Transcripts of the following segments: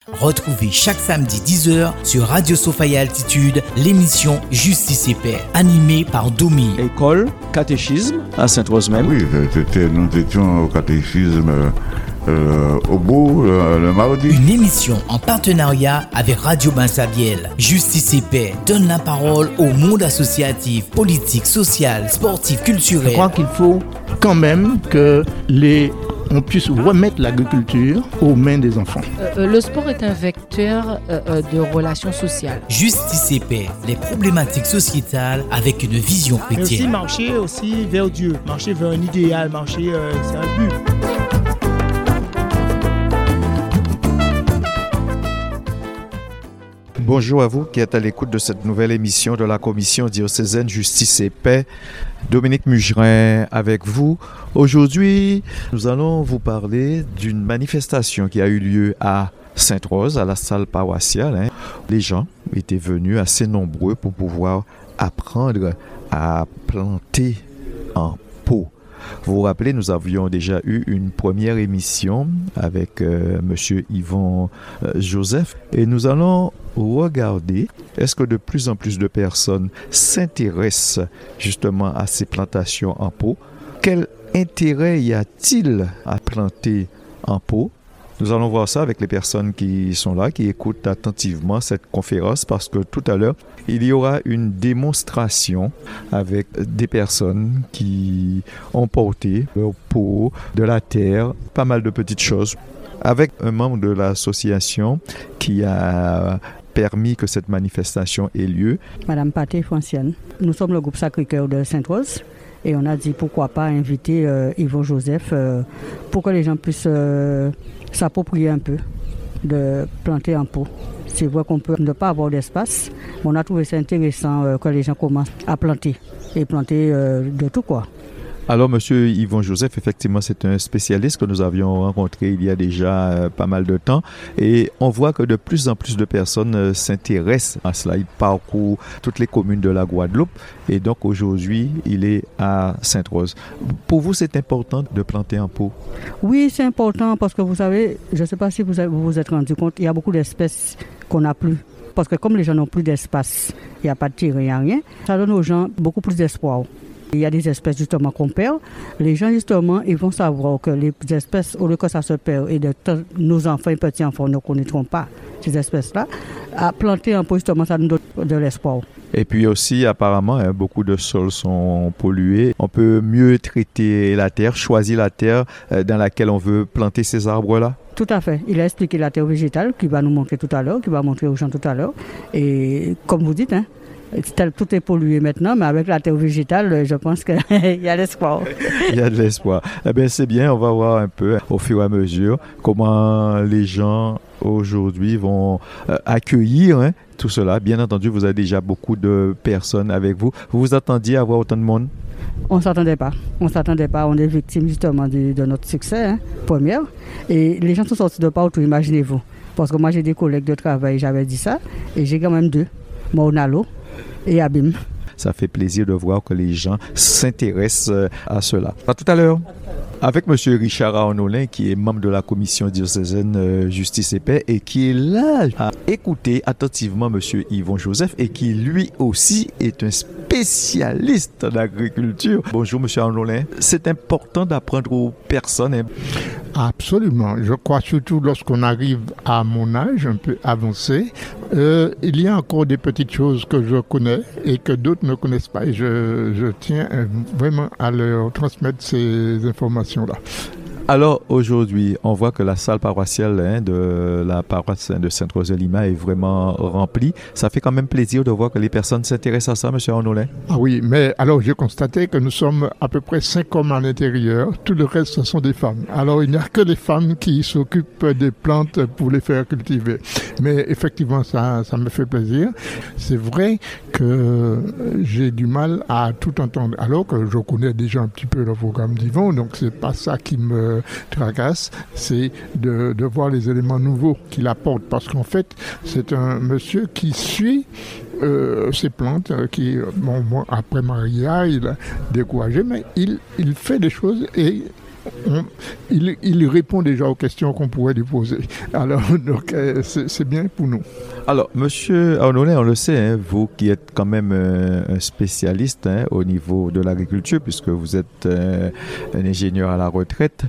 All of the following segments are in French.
Retrouvez chaque samedi 10h sur Radio Sophia Altitude l'émission Justice et Paix, animée par Domi. École, catéchisme à Sainte-Rose même. Oui, nous étions au catéchisme au bout le mardi. Une émission en partenariat avec Radio Bansabiel. Justice et Paix donne la parole au monde associatif, politique, social, sportif, culturel. Je crois qu'il faut quand même que on puisse remettre l'agriculture aux mains des enfants. Le sport est un vecteur de relations sociales. Justice et Paix, les problématiques sociétales avec une vision chrétienne. Mais aussi marcher aussi vers Dieu, marcher vers un idéal, marcher c'est un but. Bonjour à vous qui êtes à l'écoute de cette nouvelle émission de la Commission diocésaine Justice et Paix. Dominique Mugerin avec vous. Aujourd'hui, nous allons vous parler d'une manifestation qui a eu lieu à Sainte-Rose, à la salle paroissiale. Les gens étaient venus assez nombreux pour pouvoir apprendre à planter en pot. Vous vous rappelez, nous avions déjà eu une première émission avec Monsieur Yvon Joseph et nous allons regarder est-ce que de plus en plus de personnes s'intéressent justement à ces plantations en pot. Quel intérêt y a-t-il à planter en pot? Nous allons voir ça avec les personnes qui sont là, qui écoutent attentivement cette conférence parce que tout à l'heure, il y aura une démonstration avec des personnes qui ont porté leur pot, de la terre, pas mal de petites choses, avec un membre de l'association qui a permis que cette manifestation ait lieu. Madame Pathé Francienne, nous sommes le groupe Sacré-Cœur de Sainte-Rose et on a dit pourquoi pas inviter Yvon Joseph pour que les gens puissent s'approprier un peu de planter en pot. C'est vrai qu'on peut ne pas avoir d'espace, mais on a trouvé ça intéressant que les gens commencent à planter et planter de tout quoi. Alors, Monsieur Yvon Joseph, effectivement, c'est un spécialiste que nous avions rencontré il y a déjà pas mal de temps. Et on voit que de plus en plus de personnes s'intéressent à cela. Il parcourt toutes les communes de la Guadeloupe. Et donc, aujourd'hui, il est à Sainte-Rose. Pour vous, c'est important de planter en pot? Oui, c'est important parce que vous savez, je ne sais pas si vous vous êtes rendu compte, il y a beaucoup d'espèces qu'on n'a plus. Parce que comme les gens n'ont plus d'espace, il n'y a pas de terrain, il n'y a rien, ça donne aux gens beaucoup plus d'espoir. Il y a des espèces justement qu'on perd. Les gens justement, ils vont savoir que les espèces, au lieu que ça se perd, et nos enfants et petits-enfants ne connaîtront pas ces espèces-là, à planter un pot justement, ça nous donne de l'espoir. Et puis aussi, apparemment, beaucoup de sols sont pollués. On peut mieux traiter la terre, choisir la terre dans laquelle on veut planter ces arbres-là. Tout à fait. Il a expliqué la terre végétale qu'il va nous montrer tout à l'heure, qu'il va montrer aux gens tout à l'heure. Et comme vous dites, tout est pollué maintenant, mais avec la terre végétale, je pense qu'il y a l'espoir. Il y a de l'espoir. Eh bien, c'est bien, on va voir un peu au fur et à mesure comment les gens aujourd'hui vont accueillir tout cela. Bien entendu, vous avez déjà beaucoup de personnes avec vous. Vous vous attendiez à voir autant de monde? On ne s'attendait pas. On est victime justement de notre succès, première. Et les gens sont sortis de partout, imaginez-vous. Parce que moi, j'ai des collègues de travail, j'avais dit ça. Et j'ai quand même deux, Maunalo et Abim. Ça fait plaisir de voir que les gens s'intéressent à cela. À tout à l'heure. Avec M. Richard Arnolin, qui est membre de la Commission diocésaine Justice et Paix et qui est là à écouter attentivement M. Yvon Joseph et qui lui aussi est un spécialiste en agriculture. Bonjour M. Arnolin. C'est important d'apprendre aux personnes. Absolument. Je crois surtout lorsqu'on arrive à mon âge, un peu avancé, il y a encore des petites choses que je connais et que d'autres ne connaissent pas. Et je tiens vraiment à leur transmettre ces informations-là. Alors aujourd'hui, on voit que la salle paroissiale de la paroisse de Sainte-Rose-de-Lima est vraiment remplie. Ça fait quand même plaisir de voir que les personnes s'intéressent à ça, M. Arnolin. Ah oui, mais alors j'ai constaté que nous sommes à peu près 5 hommes à l'intérieur. Tout le reste, ce sont des femmes. Alors il n'y a que les femmes qui s'occupent des plantes pour les faire cultiver. Mais effectivement, ça me fait plaisir. C'est vrai que j'ai du mal à tout entendre. Alors que je connais déjà un petit peu le programme d'Yvon, donc c'est pas ça qui me tracasse, c'est de voir les éléments nouveaux qu'il apporte. Parce qu'en fait, c'est un monsieur qui suit ces plantes qui, bon, après Maria, il a découragé, mais il fait des choses et il répond déjà aux questions qu'on pourrait lui poser. Alors, donc, c'est bien pour nous. Alors, Monsieur Arnolin, on le sait, hein, vous qui êtes quand même un spécialiste au niveau de l'agriculture, puisque vous êtes un ingénieur à la retraite,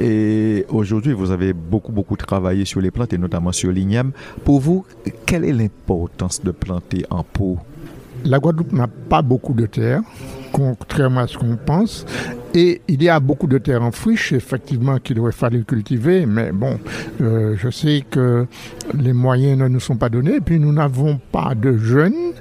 et aujourd'hui, vous avez beaucoup travaillé sur les plantes, et notamment sur l'igname. Pour vous, quelle est l'importance de planter en pot? La Guadeloupe n'a pas beaucoup de terre, contrairement à ce qu'on pense. Et il y a beaucoup de terres en friche, effectivement, qu'il aurait fallu cultiver. Mais bon, je sais que les moyens ne nous sont pas donnés. Et puis, nous n'avons pas de jeunes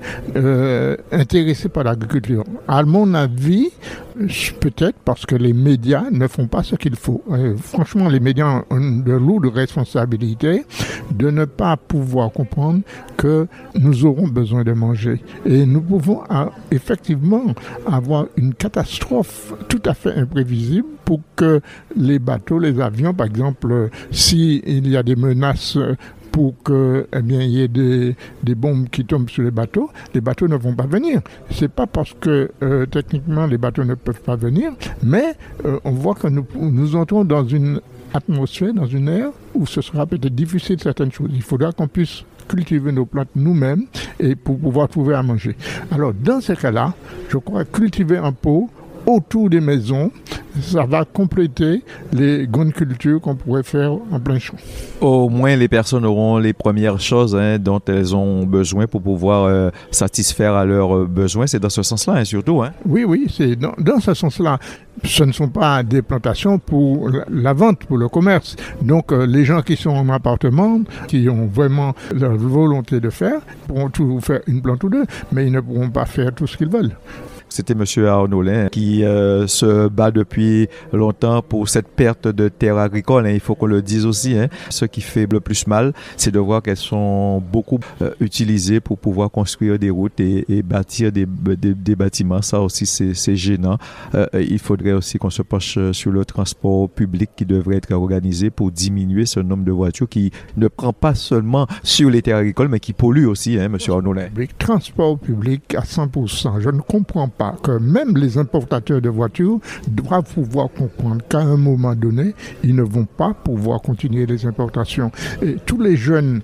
intéressés par l'agriculture. À mon avis, peut-être parce que les médias ne font pas ce qu'il faut. Franchement, les médias ont de lourdes responsabilités de ne pas pouvoir comprendre que nous aurons besoin de manger. Et nous pouvons effectivement avoir une catastrophe tout à fait imprévisible pour que les bateaux, les avions, par exemple, s'il y a des menaces pour que, il y ait des bombes qui tombent sur les bateaux ne vont pas venir. C'est pas parce que techniquement les bateaux ne peuvent pas venir, mais on voit que nous entrons dans une atmosphère, dans une ère où ce sera peut-être difficile certaines choses. Il faudra qu'on puisse cultiver nos plantes nous-mêmes et pour pouvoir trouver à manger. Alors dans ces cas-là, je crois que cultiver un pot autour des maisons, ça va compléter les grandes cultures qu'on pourrait faire en plein champ. Au moins, les personnes auront les premières choses dont elles ont besoin pour pouvoir satisfaire à leurs besoins. C'est dans ce sens-là, surtout. Oui, c'est dans ce sens-là. Ce ne sont pas des plantations pour la vente, pour le commerce. Donc, les gens qui sont en appartement, qui ont vraiment la volonté de faire, pourront toujours faire une plante ou deux, mais ils ne pourront pas faire tout ce qu'ils veulent. C'était M. Arnolin qui se bat depuis longtemps pour cette perte de terres agricoles. Il faut qu'on le dise aussi. Ce qui fait le plus mal, c'est de voir qu'elles sont beaucoup utilisées pour pouvoir construire des routes et bâtir des bâtiments. Ça aussi, c'est gênant. Il faudrait aussi qu'on se penche sur le transport public qui devrait être organisé pour diminuer ce nombre de voitures qui ne prend pas seulement sur les terres agricoles, mais qui pollue aussi, M. Arnolin. Transport public à 100%. Je ne comprends pas que même les importateurs de voitures doivent pouvoir comprendre qu'à un moment donné, ils ne vont pas pouvoir continuer les importations. Et tous les jeunes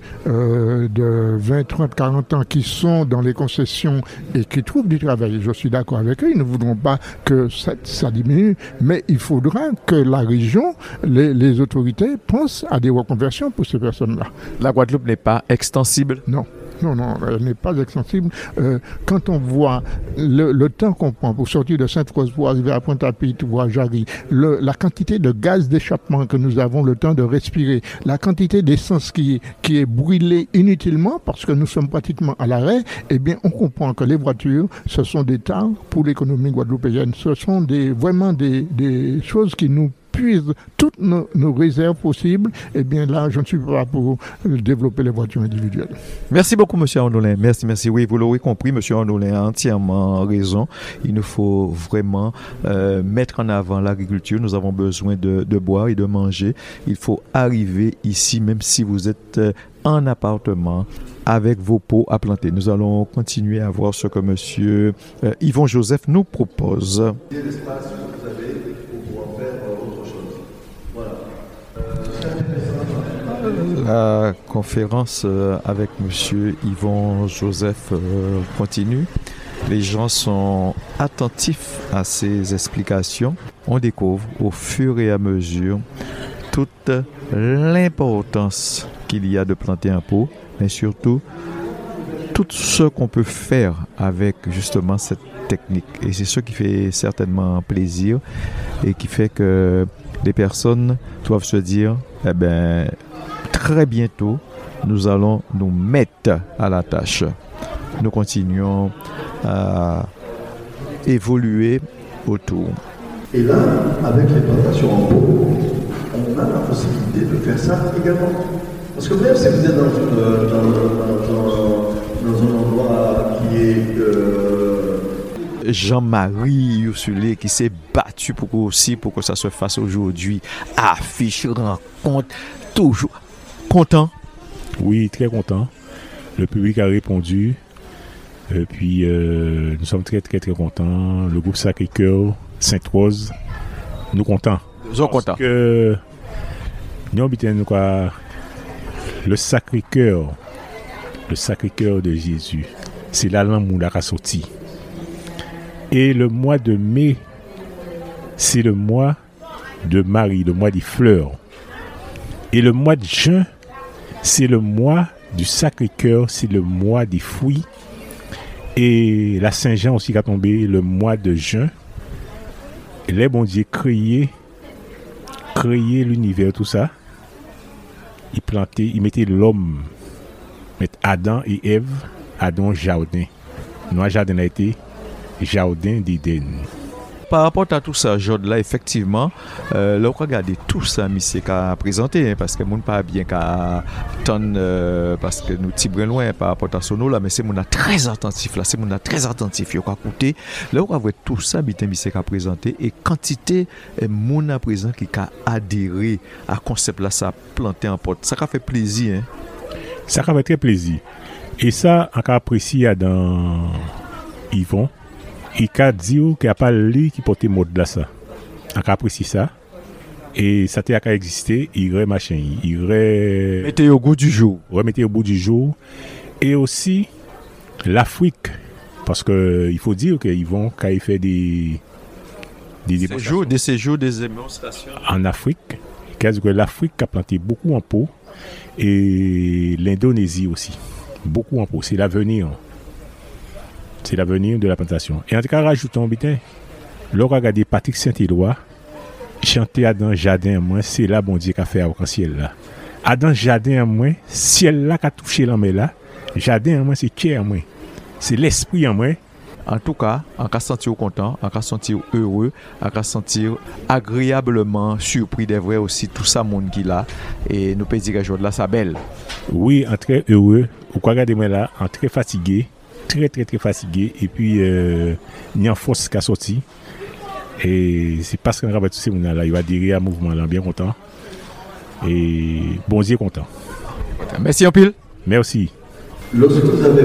de 20, 30, 40 ans qui sont dans les concessions et qui trouvent du travail, je suis d'accord avec eux, ils ne voudront pas que ça diminue, mais il faudra que la région, les autorités pensent à des reconversions pour ces personnes-là. La Guadeloupe n'est pas extensible? Non, elle n'est pas extensible. Quand on voit le temps qu'on prend pour sortir de Sainte-Rose pour arriver à Pointe-à-Pitre ou à Jarry, la quantité de gaz d'échappement que nous avons le temps de respirer, la quantité d'essence qui est brûlée inutilement parce que nous sommes pratiquement à l'arrêt, eh bien on comprend que les voitures, ce sont des tares pour l'économie guadeloupéenne. Ce sont vraiment des choses qui nous puisent toutes nos réserves possibles. Eh bien là, je ne suis pas pour développer les voitures individuelles. Merci beaucoup, M. Arnolin. Merci. Oui, vous l'aurez compris, M. Arnolin a entièrement raison. Il nous faut vraiment mettre en avant l'agriculture. Nous avons besoin de boire et de manger. Il faut arriver ici, même si vous êtes en appartement, avec vos pots à planter. Nous allons continuer à voir ce que M. Yvon Joseph nous propose. La conférence avec M. Yvon Joseph continue. Les gens sont attentifs à ces explications. On découvre au fur et à mesure toute l'importance qu'il y a de planter un pot, mais surtout tout ce qu'on peut faire avec justement cette technique. Et c'est ce qui fait certainement plaisir et qui fait que les personnes doivent se dire, très bientôt, nous allons nous mettre à la tâche. Nous continuons à évoluer autour. Et là, avec les plantations en pot, on a la possibilité de faire ça également. Parce que même si vous êtes dans un endroit qui est... Jean-Marie Youssulé qui s'est battu pour que ça se fasse aujourd'hui. Affiche, rencontre, toujours content. Oui, très content. Le public a répondu. Et puis nous sommes très très très contents. Le groupe Sacré-Cœur, Sainte-Rose, nous contents. Nous sommes contents. Parce que nous habitons quoi, le Sacré-Cœur de Jésus. C'est là l'amour qui a sorti. Et le mois de mai, c'est le mois de Marie, le mois des fleurs. Et le mois de juin, c'est le mois du Sacré-Cœur, c'est le mois des fruits. Et la Saint-Jean aussi qui a tombé le mois de juin. Et les bons dieux créer l'univers, tout ça. Ils mettaient l'homme, Adam et Ève, Adam jardin. Notre jardin a été jardin d'Éden. Par rapport à tout ça, là, effectivement, là, on regarde tout ça, monsieur, qu'a présenté, parce que moun pas bien qu'à attendre, parce que nous tibrons loin par rapport à son là, mais c'est moun très attentif, là, c'est moun très attentif, il faut écouter. Là, on voit tout ça, monsieur, qu'a présenté, et quantité moun à présent qui a adhéré à concept là, ça planté en porte. Ça a fait plaisir, hein? Ça a fait très plaisir. Et ça, on a apprécié dans Yvon. Il a dit qu'il n'y a pas lui qui portait mode là ça. On a apprécié ça. Et ça a existé, il machin, mettez au goût du jour. Remettez au bout du jour. Et aussi l'Afrique. Parce qu'il faut dire qu'ils vont quand il fait des séjours, des démonstrations. En Afrique, que l'Afrique a planté beaucoup en pot. Et l'Indonésie aussi. Beaucoup en pot. C'est l'avenir. C'est l'avenir de la plantation. Et en tout cas, rajoutons, l'on regarde Patrick Saint-Éloi chanter à dans jardin moi, c'est là bon Dieu qui a fait arc-en-ciel là. À dans jardin moi, ciel là qui a touché l'homme là, jardin moi c'est cœur moi. C'est l'esprit en moi. En tout cas, on peut sentir content, on peut sentir heureux, on peut sentir agréablement surpris des vrais aussi tout ça monde qui là et nous peut dire que jour là ça belle. Oui, en très heureux, ou quoi regarder moi là, en très fatigué. Très fatigué et puis il y a une force qui a sorti et c'est parce qu'on travaille tous ces gens là, il va adhérer à mouvement là, bien content et bon Dieu content. Merci en pile. Merci. Lorsque vous avez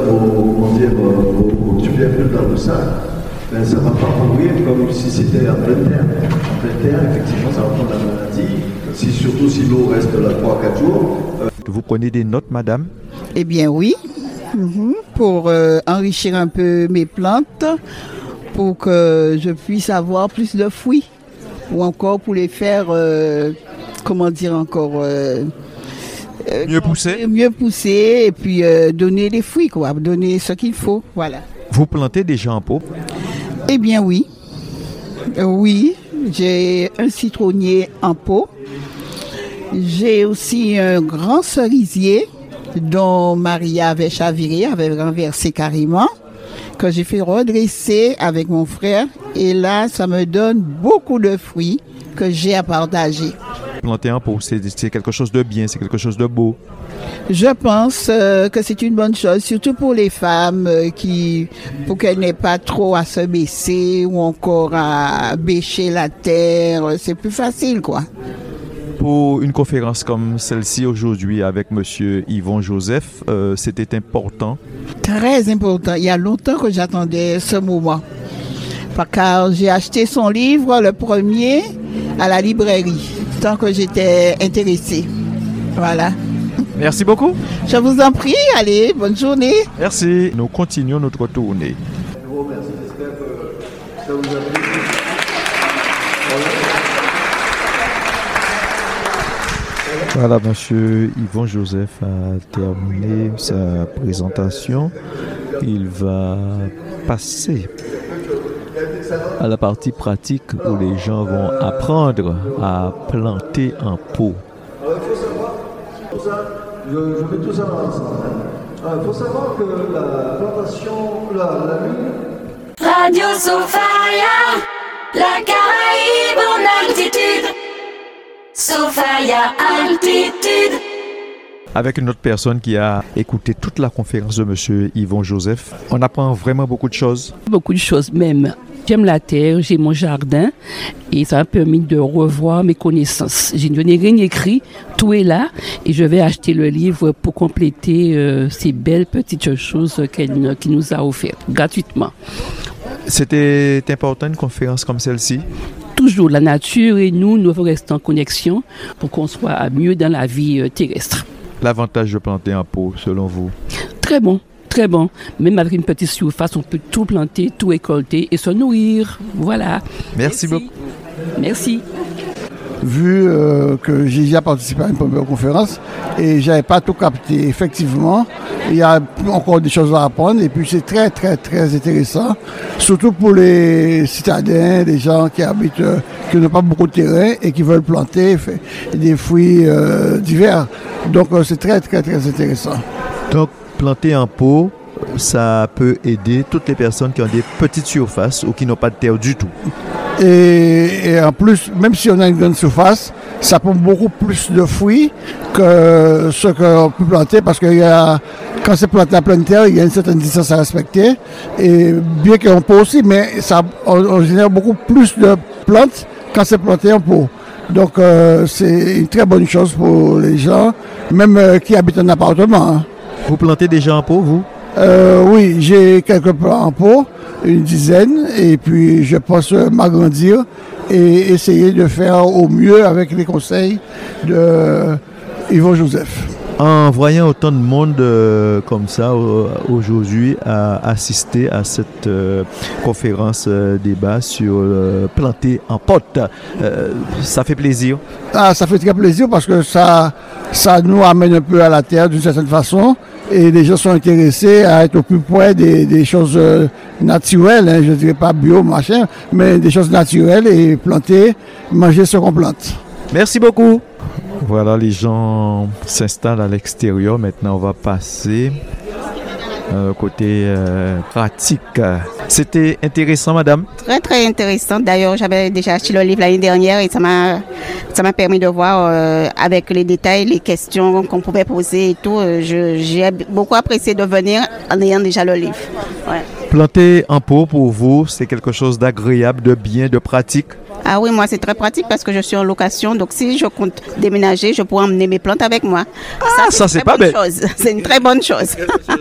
occupé un peu dans le sac, ben, ça ne va pas mourir comme si c'était en pleine terre. En pleine terre, effectivement, ça va prendre la maladie, surtout si l'eau reste là 3-4 jours. Vous prenez des notes, madame? Eh bien oui. Pour enrichir un peu mes plantes, pour que je puisse avoir plus de fruits, ou encore pour les faire, mieux pousser et puis donner des fruits, quoi, donner ce qu'il faut, voilà. Vous plantez déjà en pot? Eh bien oui, j'ai un citronnier en pot, j'ai aussi un grand cerisier dont Maria avait chaviré, avait renversé carrément, que j'ai fait redresser avec mon frère. Et là, ça me donne beaucoup de fruits que j'ai à partager. Planter un pot, c'est quelque chose de bien, c'est quelque chose de beau. Je pense que c'est une bonne chose, surtout pour les femmes pour qu'elles n'aient pas trop à se baisser ou encore à bêcher la terre. C'est plus facile, quoi. Pour une conférence comme celle-ci aujourd'hui avec monsieur Yvon Joseph, c'était important? Très important. Il y a longtemps que j'attendais ce moment. Car j'ai acheté son livre, le premier, à la librairie, tant que j'étais intéressée. Voilà. Merci beaucoup. Je vous en prie. Allez, bonne journée. Merci. Nous continuons notre tournée. Je vous remercie. J'espère que ça vous a plu. Voilà, monsieur Yvon Joseph a terminé sa présentation. Il va passer à la partie pratique où les gens vont apprendre à planter un pot. Alors, il faut savoir, tout ça, je mets tout ça ensemble. Il faut savoir que la plantation, la lune. Radio Sophia, la Caraïbe en altitude. Sophia Altitude. Avec une autre personne qui a écouté toute la conférence de monsieur Yvon Joseph, on apprend vraiment beaucoup de choses. Beaucoup de choses même. J'aime la terre, j'ai mon jardin et ça m'a permis de revoir mes connaissances. Je n'ai rien écrit, tout est là et je vais acheter le livre pour compléter ces belles petites choses qu'il nous a offertes gratuitement. C'était important une conférence comme celle-ci? Toujours, la nature et nous devons rester en connexion pour qu'on soit mieux dans la vie terrestre. L'avantage de planter en pot, selon vous? Très bon. Très bon. Même avec une petite surface, on peut tout planter, tout récolter et se nourrir. Voilà. Merci beaucoup. Merci. Vu que j'ai déjà participé à une première conférence et je n'avais pas tout capté, effectivement, il y a encore des choses à apprendre et puis c'est très, très, très intéressant, surtout pour les citadins, les gens qui habitent, qui n'ont pas beaucoup de terrain et qui veulent planter des fruits divers. Donc c'est très, très, très intéressant. Donc, planter en pot, ça peut aider toutes les personnes qui ont des petites surfaces ou qui n'ont pas de terre du tout. Et en plus, même si on a une grande surface, ça prend beaucoup plus de fruits que ce qu'on peut planter parce que quand c'est planté à pleine terre, il y a une certaine distance à respecter. Et bien qu'on peut aussi, mais on génère beaucoup plus de plantes quand c'est planté en pot. Donc c'est une très bonne chose pour les gens, même qui habitent en appartement. Hein. Vous plantez déjà en pot, vous? Oui, j'ai quelques plants en pot, une dizaine, et puis je pense m'agrandir et essayer de faire au mieux avec les conseils de Yvon Joseph. En voyant autant de monde comme ça aujourd'hui à assister à cette conférence débat sur planter en pot, ça fait plaisir? Ah, ça fait très plaisir parce que ça nous amène un peu à la terre d'une certaine façon et les gens sont intéressés à être au plus près des choses naturelles, hein, je ne dirais pas bio, machin, mais des choses naturelles et planter, manger ce qu'on plante. Merci beaucoup. Voilà, les gens s'installent à l'extérieur. Maintenant, on va passer côté pratique. C'était intéressant, madame? Très, très intéressant. D'ailleurs, j'avais déjà acheté le livre l'année dernière et ça m'a permis de voir avec les détails, les questions qu'on pouvait poser et tout. J'ai beaucoup apprécié de venir en ayant déjà le livre. Ouais. Planter en pot, pour vous, c'est quelque chose d'agréable, de bien, de pratique? Ah oui, moi c'est très pratique parce que je suis en location, donc si je compte déménager, je pourrais emmener mes plantes avec moi. Ah, ça c'est pas bête. C'est une très bonne chose.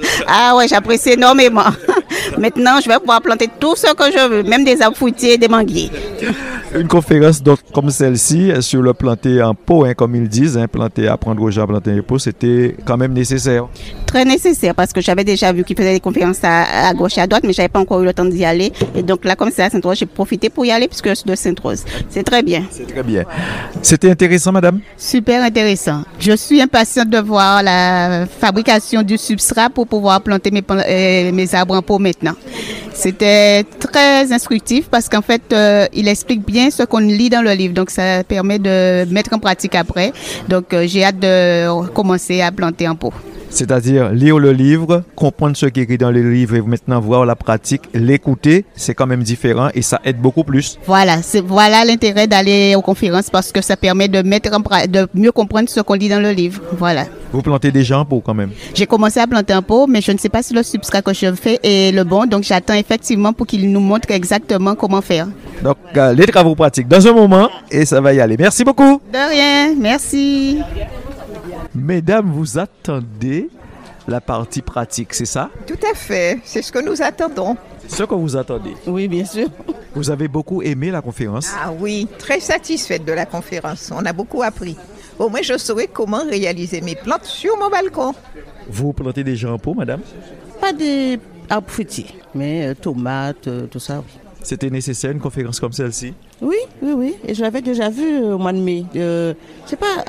Ah ouais, j'apprécie énormément. Maintenant, je vais pouvoir planter tout ce que je veux, même des arbres fruitiers et des manguiers. Une conférence comme celle-ci sur le planter en pot, hein, comme ils disent, hein, apprendre aux gens à planter en pot, c'était quand même nécessaire. Très nécessaire parce que j'avais déjà vu qu'ils faisaient des conférences à gauche et à droite, mais j'avais pas encore eu le temps d'y aller. Et donc là, comme c'est à Sainte-Rose, j'ai profité pour y aller puisque je suis de Sainte-Rose. C'est très bien. C'est très bien. C'était intéressant, madame? Super intéressant. Je suis impatiente de voir la fabrication du substrat pour pouvoir planter mes arbres en pot maintenant. C'était très instructif parce qu'en fait, il explique bien ce qu'on lit dans le livre. Donc, ça permet de mettre en pratique après. Donc, j'ai hâte de commencer à planter en pot. C'est-à-dire lire le livre, comprendre ce qui est écrit dans le livre et maintenant voir la pratique, l'écouter, c'est quand même différent et ça aide beaucoup plus. Voilà l'intérêt d'aller aux conférences parce que ça permet de mieux comprendre ce qu'on lit dans le livre. Voilà. Vous plantez déjà en pot quand même? J'ai commencé à planter en pot, mais je ne sais pas si le substrat que je fais est le bon, donc j'attends effectivement pour qu'il nous montre exactement comment faire. Donc, les travaux pratiques dans un moment et ça va y aller. Merci beaucoup. De rien, merci. Mesdames, vous attendez la partie pratique, c'est ça? Tout à fait, c'est ce que nous attendons. C'est ce que vous attendez? Oui, bien sûr. Vous avez beaucoup aimé la conférence? Ah oui, très satisfaite de la conférence. On a beaucoup appris. Au moins, je saurai comment réaliser mes plantes sur mon balcon. Vous plantez déjà en pot, madame? Pas des arbres fruitiers, mais tomates, tout ça, oui. C'était nécessaire une conférence comme celle-ci? Oui. Et je l'avais déjà vu au mois de mai. Je sais pas,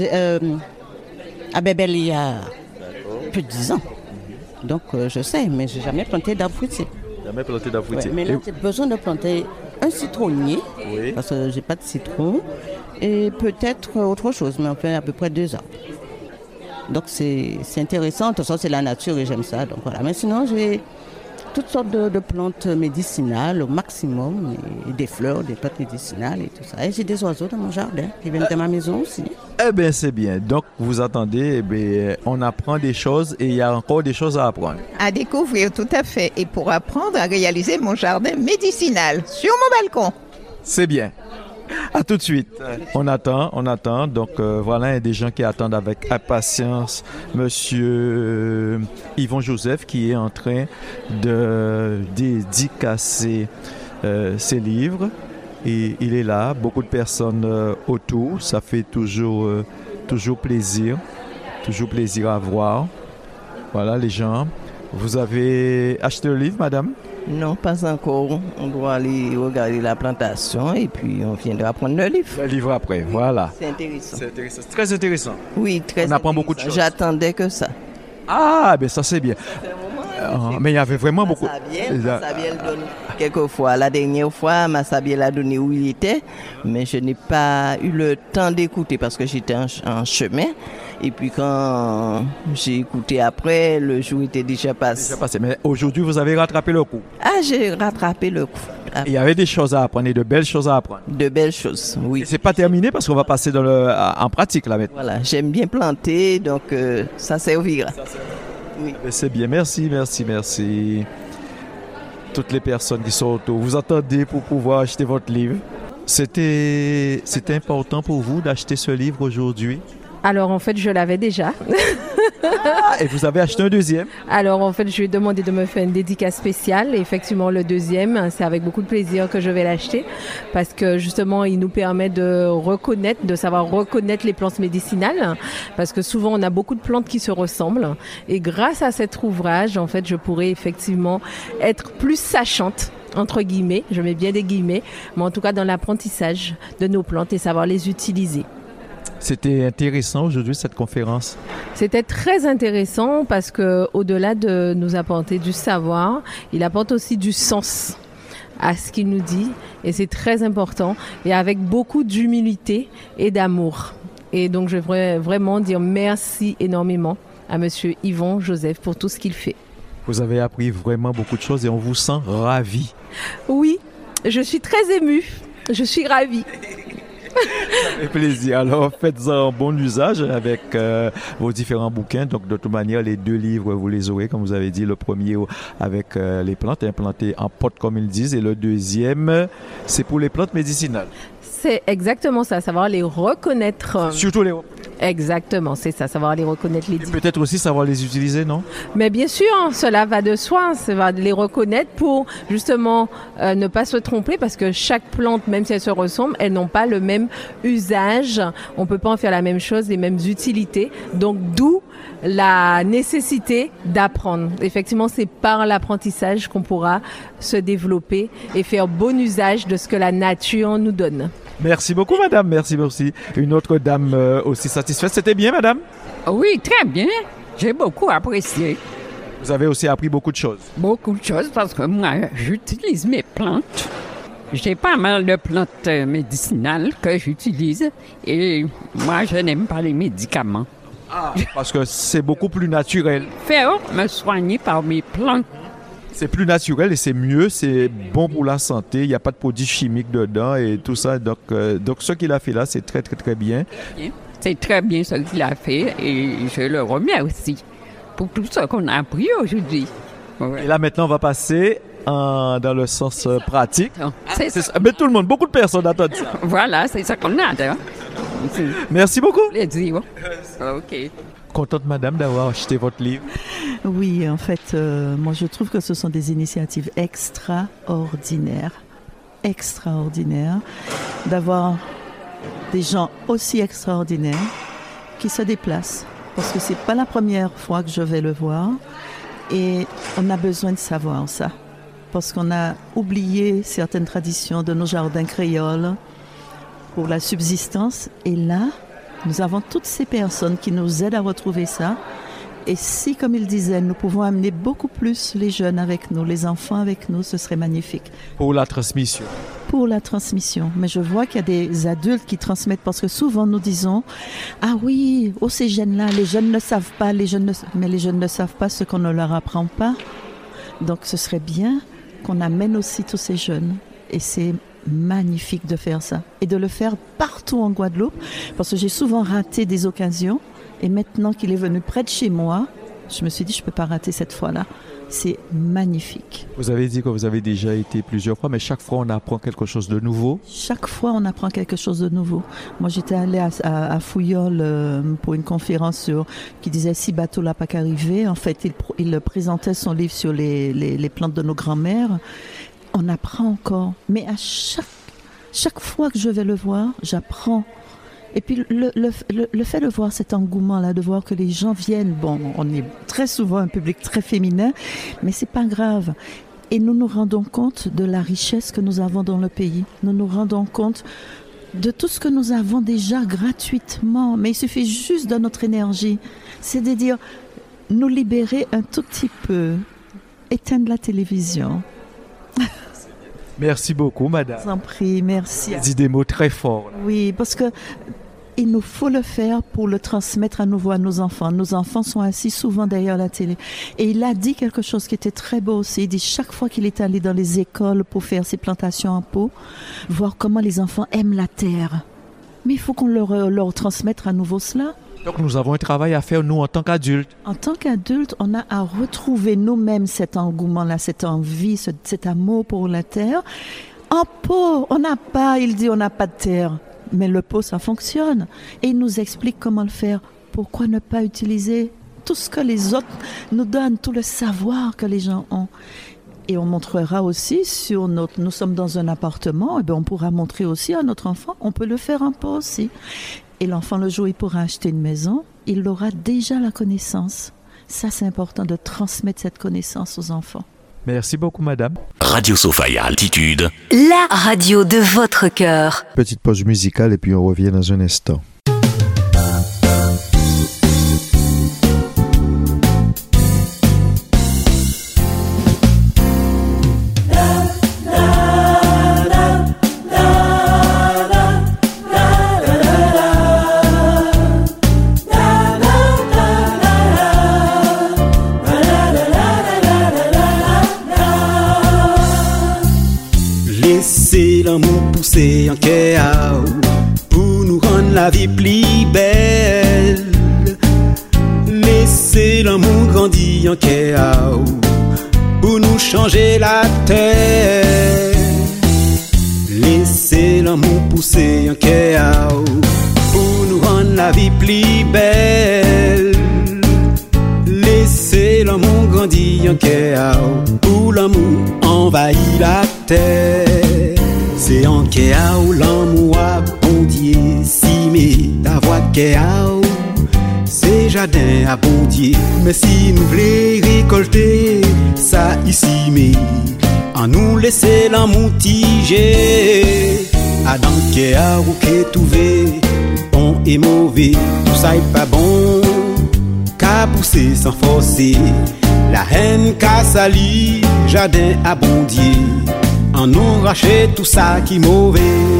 à Bébel il y a plus de 10 ans. Donc je sais, mais je n'ai jamais planté d'arbres fruitiers. Jamais planté d'arbres fruitiers. Ouais, mais là, j'ai besoin de planter un citronnier, parce que j'ai pas de citron, et peut-être autre chose, mais on fait à peu près 2 arbres. Donc c'est intéressant, de toute façon c'est la nature et j'aime ça. Donc voilà. Mais sinon j'ai toutes sortes de plantes médicinales au maximum, et des fleurs, des plantes médicinales et tout ça. Et j'ai des oiseaux dans mon jardin qui viennent de ma maison aussi. Eh bien, c'est bien. Donc, vous attendez, on apprend des choses et il y a encore des choses à apprendre. À découvrir, tout à fait. Et pour apprendre à réaliser mon jardin médicinal sur mon balcon. C'est bien. À tout de suite. On attend. Donc, voilà, il y a des gens qui attendent avec impatience Monsieur Yvon Joseph qui est en train de dédicacer ses livres. Et il est là, beaucoup de personnes autour. Ça fait toujours plaisir à voir. Voilà les gens. Vous avez acheté le livre, madame? Non, pas encore. On doit aller regarder la plantation et puis on viendra prendre le livre. Le livre après, voilà. C'est intéressant. C'est très intéressant. Oui, très On apprend beaucoup de choses. J'attendais que ça. Ah, ben ça c'est bien. Mais il y avait vraiment beaucoup. Massabielle donne quelquefois. La dernière fois, Massabielle a donné où il était, mais je n'ai pas eu le temps d'écouter parce que j'étais en chemin. Et puis quand j'ai écouté après, le jour était déjà passé. Mais aujourd'hui, vous avez rattrapé le coup. Ah, j'ai rattrapé le coup. Il y avait des choses à apprendre et de belles choses à apprendre. De belles choses, oui. Et c'est pas terminé parce qu'on va passer en pratique là maintenant. Voilà, j'aime bien planter, donc ça servira. Oui. C'est bien, merci. Toutes les personnes qui sont autour, vous attendez pour pouvoir acheter votre livre. C'était important pour vous d'acheter ce livre aujourd'hui? Alors en fait, je l'avais déjà. Et vous avez acheté un deuxième? Alors en fait, je lui ai demandé de me faire une dédicace spéciale. Et effectivement, le deuxième, c'est avec beaucoup de plaisir que je vais l'acheter parce que justement, il nous permet de savoir reconnaître les plantes médicinales parce que souvent, on a beaucoup de plantes qui se ressemblent. Et grâce à cet ouvrage, en fait, je pourrais effectivement être plus sachante, entre guillemets, je mets bien des guillemets, mais en tout cas dans l'apprentissage de nos plantes et savoir les utiliser. C'était intéressant aujourd'hui cette conférence. C'était très intéressant parce que au-delà de nous apporter du savoir, il apporte aussi du sens à ce qu'il nous dit et c'est très important et avec beaucoup d'humilité et d'amour. Et donc je voudrais vraiment dire merci énormément à Monsieur Yvon Joseph pour tout ce qu'il fait. Vous avez appris vraiment beaucoup de choses et on vous sent ravi. Oui, je suis très émue. Je suis ravie. Ça fait plaisir. Alors faites-en bon usage avec vos différents bouquins. Donc de toute manière, les deux livres, vous les aurez, comme vous avez dit. Le premier avec les plantes implantées en pot, comme ils disent. Et le deuxième, c'est pour les plantes médicinales. C'est exactement ça, savoir les reconnaître. Surtout les reconnaître. Exactement, c'est ça, savoir les reconnaître. Et peut-être aussi savoir les utiliser, non? Mais bien sûr, cela va de soi, ça va les reconnaître pour justement ne pas se tromper parce que chaque plante, même si elles se ressemblent, elles n'ont pas le même usage. On ne peut pas en faire la même chose, les mêmes utilités. Donc d'où la nécessité d'apprendre. Effectivement, c'est par l'apprentissage qu'on pourra se développer et faire bon usage de ce que la nature nous donne. Merci beaucoup, madame. Merci. Une autre dame aussi satisfaite. C'était bien, madame? Oui, très bien. J'ai beaucoup apprécié. Vous avez aussi appris beaucoup de choses? Beaucoup de choses parce que moi, j'utilise mes plantes. J'ai pas mal de plantes médicinales que j'utilise et moi, je n'aime pas les médicaments. Ah, parce que c'est beaucoup plus naturel. Faire me soigner par mes plantes. C'est plus naturel et c'est mieux, c'est bon pour la santé, il n'y a pas de produits chimiques dedans et tout ça. Donc ce qu'il a fait là, c'est très bien. C'est très bien ce qu'il a fait et je le remercie pour tout ce qu'on a appris aujourd'hui. Ouais. Et là maintenant, on va passer dans le sens pratique. C'est ça. Mais tout le monde, beaucoup de personnes attendent ça. Voilà, c'est ça qu'on a. Merci beaucoup. Plaisir. OK. Contente, madame, d'avoir acheté votre livre? Oui, en fait, moi je trouve que ce sont des initiatives extraordinaires d'avoir des gens aussi extraordinaires qui se déplacent. Parce que c'est pas la première fois que je vais le voir et on a besoin de savoir ça. Parce qu'on a oublié certaines traditions de nos jardins créoles pour la subsistance et là, nous avons toutes ces personnes qui nous aident à retrouver ça. Et si, comme il disait, nous pouvons amener beaucoup plus les jeunes avec nous, les enfants avec nous, ce serait magnifique. Pour la transmission. Pour la transmission. Mais je vois qu'il y a des adultes qui transmettent parce que souvent nous disons « Ah oui, ces jeunes-là, les jeunes ne savent pas, mais les jeunes ne savent pas ce qu'on ne leur apprend pas. » Donc ce serait bien qu'on amène aussi tous ces jeunes. Et c'est magnifique de faire ça et de le faire partout en Guadeloupe parce que j'ai souvent raté des occasions et maintenant qu'il est venu près de chez moi, je me suis dit je ne peux pas rater cette fois-là. C'est magnifique. Vous avez dit que vous avez déjà été plusieurs fois, mais chaque fois on apprend quelque chose de nouveau. Chaque fois on apprend quelque chose de nouveau. Moi j'étais allée à Fouillol pour une conférence qui disait 6 bateaux là pas qu'arriver. En fait il présentait son livre sur les plantes de nos grands-mères. On apprend encore, mais à chaque fois que je vais le voir, j'apprends. Et puis le fait de voir cet engouement-là, de voir que les gens viennent, bon, on est très souvent un public très féminin, mais c'est pas grave. Et nous nous rendons compte de la richesse que nous avons dans le pays. Nous nous rendons compte de tout ce que nous avons déjà gratuitement. Mais il suffit juste de notre énergie. C'est de dire, nous libérer un tout petit peu, éteindre la télévision. Merci beaucoup, madame. Je vous en prie, merci. Vous dites des mots très forts. Oui, parce que il nous faut le faire pour le transmettre à nouveau à nos enfants. Nos enfants sont assis souvent derrière la télé. Et il a dit quelque chose qui était très beau aussi. Il dit chaque fois qu'il est allé dans les écoles pour faire ses plantations en pot, voir comment les enfants aiment la terre. Mais il faut qu'on leur transmette à nouveau cela. Donc nous avons un travail à faire, nous, en tant qu'adultes. En tant qu'adultes, on a à retrouver nous-mêmes cet engouement-là, cette envie, cet amour pour la terre. En pot, on n'a pas de terre. Mais le pot, ça fonctionne. Et il nous explique comment le faire. Pourquoi ne pas utiliser tout ce que les autres nous donnent, tout le savoir que les gens ont. Et on montrera aussi nous sommes dans un appartement, et bien on pourra montrer aussi à notre enfant, on peut le faire en pot aussi. Et l'enfant, le jour où il pourra acheter une maison, il aura déjà la connaissance. Ça, c'est important de transmettre cette connaissance aux enfants. Merci beaucoup, madame. Radio Sophia Altitude. La radio de votre cœur. Petite pause musicale et puis on revient dans un instant. Laissez l'amour pousser en cœur pour nous rendre la vie plus belle. Laissez l'amour grandir en cœur pour nous changer la terre. Laissez l'amour pousser en cœur pour nous rendre la vie plus belle. Laissez l'amour grandir en cœur pour l'amour envahir la terre. C'est en cœur où l'amour a bondier, si mais ta voix cœur, c'est jardin à bondier. Mais si nous voulons récolter ça ici, mais en nous laisser l'amour tiger. À dans cœur où qu'est trouvé bon et mauvais, tout ça est pas bon. Qu'à pousser sans forcer, la haine qu'a sali, jardin à bondier. En nous racher tout ça qui est mauvais.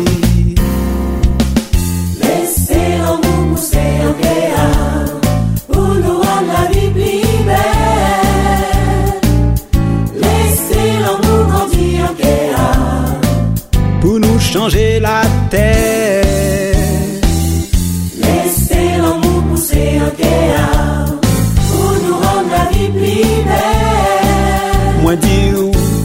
Laissez l'amour pousser en cœur pour nous rendre la vie plus belle. Laissez l'amour grandir en cœur pour nous changer la terre. Laissez l'amour pousser en cœur pour nous rendre la vie plus belle. Moi dire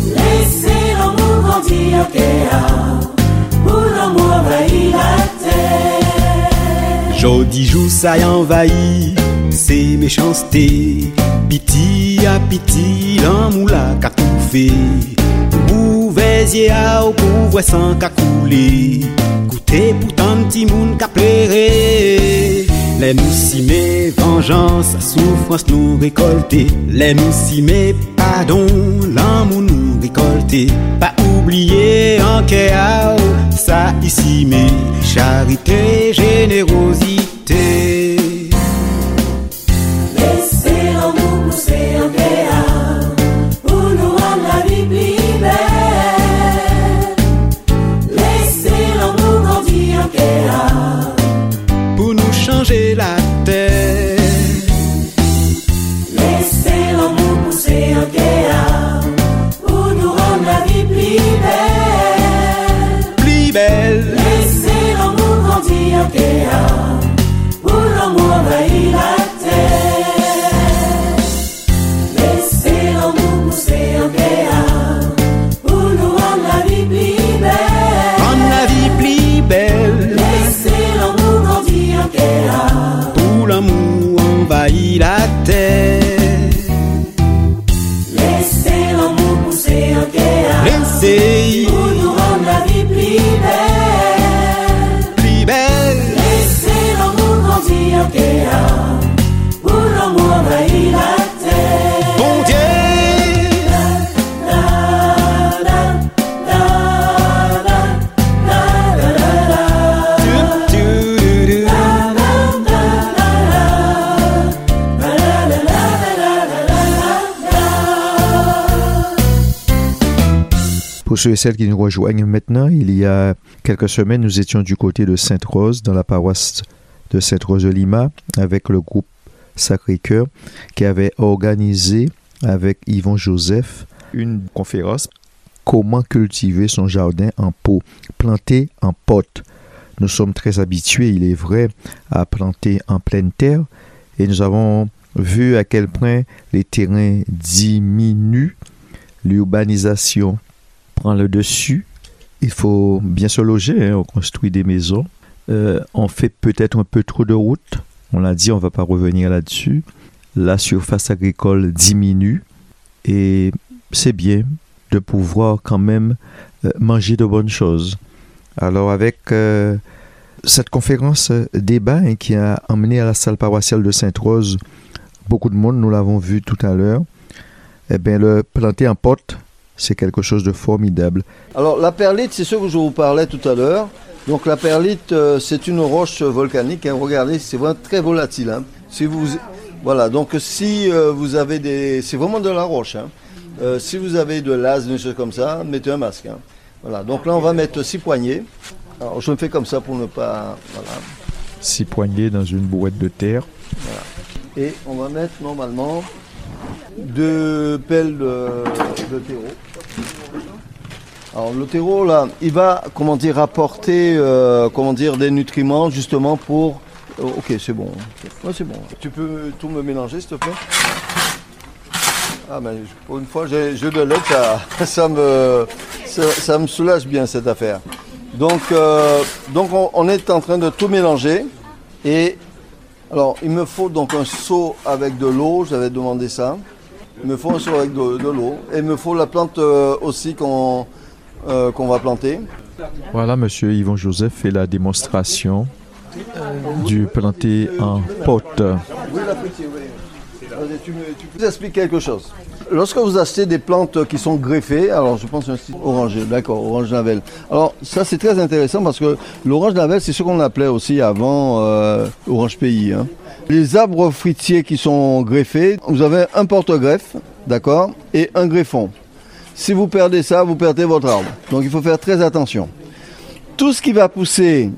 pour l'amour envahir la terre. Jodi jour ça y envahit, c'est méchanceté. Piti à piti, l'amour là qu'a tout fait. Ouvez yeux à ou pour sans qu'a coulé. Goûtez pour tant petit monde qu'a pleuré. Les nous si met vengeance, souffrance nous récolter. Les nous si met pardon, l'amour nous récolter. Pas oublier en cœur, ça ici mais charité, générosité. Laissez l'amour pousser en cœur pour nous rendre la vie plus belle. Laissez l'amour grandir en cœur pour nous changer la terre. Laissez l'amour pousser en cœur pour nous rendre la vie plus belle. Pour ceux et celles qui nous rejoignent maintenant, il y a quelques semaines, nous étions du côté de Sainte-Rose, dans la paroisse de Sainte-Rose de Lima, avec le groupe Sacré-Cœur, qui avait organisé avec Yvon Joseph une conférence « Comment cultiver son jardin en pot, planter en pot ». Nous sommes très habitués, il est vrai, à planter en pleine terre, et nous avons vu à quel point les terrains diminuent, l'urbanisation prend le dessus. Il faut bien se loger, on construit des maisons. On fait peut-être un peu trop de routes. On l'a dit, on ne va pas revenir là-dessus. La surface agricole diminue et c'est bien de pouvoir quand même manger de bonnes choses. Alors avec cette conférence débat qui a emmené à la salle paroissiale de Sainte-Rose beaucoup de monde, nous l'avons vu tout à l'heure, eh bien le planter en pot, c'est quelque chose de formidable. Alors la perlite, c'est ce que je vous parlais tout à l'heure. Donc la perlite, c'est une roche volcanique. Hein. Regardez, c'est vraiment très volatile. Hein. Voilà, donc si vous avez c'est vraiment de la roche. Hein. Si vous avez de l'asthme, des choses comme ça, mettez un masque. Hein. Voilà, donc là on va mettre 6 poignées. Alors je me fais comme ça pour ne pas... Voilà. 6 poignées dans une brouette de terre. Voilà. Et on va mettre normalement 2 pelles de terreau. Alors le terreau là, il va apporter des nutriments justement pour... ok, c'est bon. Ouais, c'est bon. Tu peux tout me mélanger s'il te plaît? Ah ben pour une fois j'ai de l'aide, ça me soulage bien cette affaire. Donc on est en train de tout mélanger et alors il me faut donc un seau avec de l'eau, j'avais demandé ça. Il me faut un seau avec de l'eau et il me faut la plante aussi qu'on va planter. Voilà, monsieur Yvon Joseph fait la démonstration du planter en pot. Oui, la petite, oui. Tu peux expliquer quelque chose. Lorsque vous achetez des plantes qui sont greffées, alors je pense un style orangé, d'accord, orange navel. Alors ça c'est très intéressant parce que l'orange navel c'est ce qu'on appelait aussi avant orange pays. Hein. Les arbres fruitiers qui sont greffés, vous avez un porte-greffe, d'accord, et un greffon. Si vous perdez ça, vous perdez votre arbre. Donc il faut faire très attention. Tout ce qui va pousser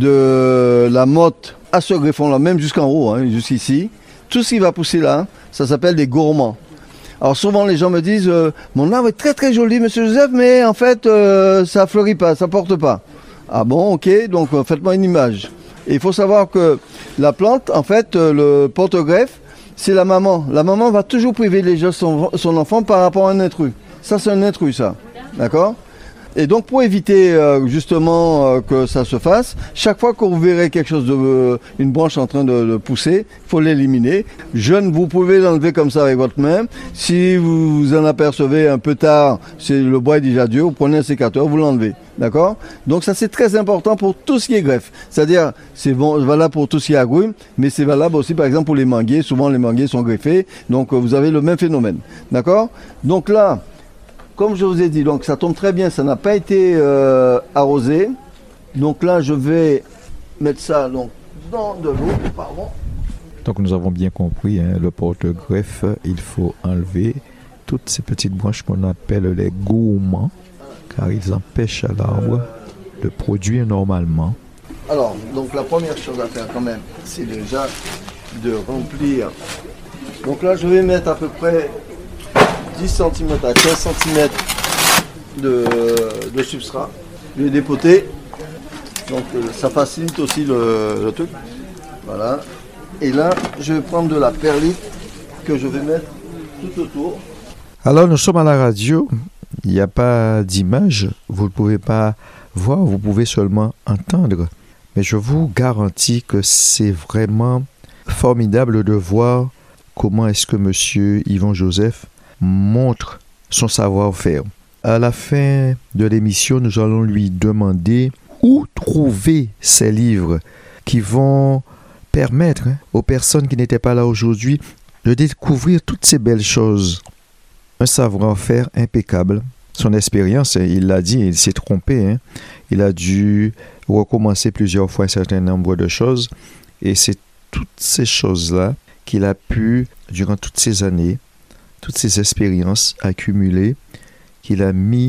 de la motte à ce greffon-là, même jusqu'en haut, hein, jusqu'ici, tout ce qui va pousser là, ça s'appelle des gourmands. Alors souvent les gens me disent mon arbre est très très joli monsieur Joseph, mais en fait ça fleurit pas, ça porte pas. Ah bon, ok, donc faites-moi une image. Et il faut savoir que la plante, en fait, le porte-greffe, c'est la maman. La maman va toujours privilégier son enfant par rapport à un intrus. Ça c'est un intrus ça, d'accord ? Et donc pour éviter justement que ça se fasse, chaque fois que vous verrez quelque chose une branche en train de pousser, il faut l'éliminer. Jeune, vous pouvez l'enlever comme ça avec votre main. Si vous en apercevez un peu tard, le bois est déjà dur, vous prenez un sécateur, vous l'enlevez. D'accord ? Donc ça c'est très important pour tout ce qui est greffe. C'est-à-dire, c'est valable pour tout ce qui est agrumes, mais c'est valable aussi par exemple pour les manguiers. Souvent les manguiers sont greffés, donc vous avez le même phénomène. D'accord ? Donc là, comme je vous ai dit, donc ça tombe très bien, ça n'a pas été arrosé. Donc là, je vais mettre ça donc, dans de l'eau. Pardon. Donc nous avons bien compris, hein, le porte-greffe, il faut enlever toutes ces petites branches qu'on appelle les gourmands, car ils empêchent à l'arbre de produire normalement. Alors, donc la première chose à faire quand même, c'est déjà de remplir. Donc là, je vais mettre à peu près 10 cm à 15 cm de substrat. Je vais dépoter. Donc ça facilite aussi le truc. Voilà. Et là, je vais prendre de la perlite que je vais mettre tout autour. Alors nous sommes à la radio. Il n'y a pas d'image. Vous ne pouvez pas voir, vous pouvez seulement entendre. Mais je vous garantis que c'est vraiment formidable de voir comment est-ce que monsieur Yvon Joseph montre son savoir-faire. À la fin de l'émission, nous allons lui demander où trouver ces livres qui vont permettre aux personnes qui n'étaient pas là aujourd'hui de découvrir toutes ces belles choses. Un savoir-faire impeccable. Son expérience, il l'a dit, il s'est trompé. Il a dû recommencer plusieurs fois un certain nombre de choses. Et c'est toutes ces choses-là qu'il a pu, durant toutes ces années, toutes ces expériences accumulées, qu'il a mis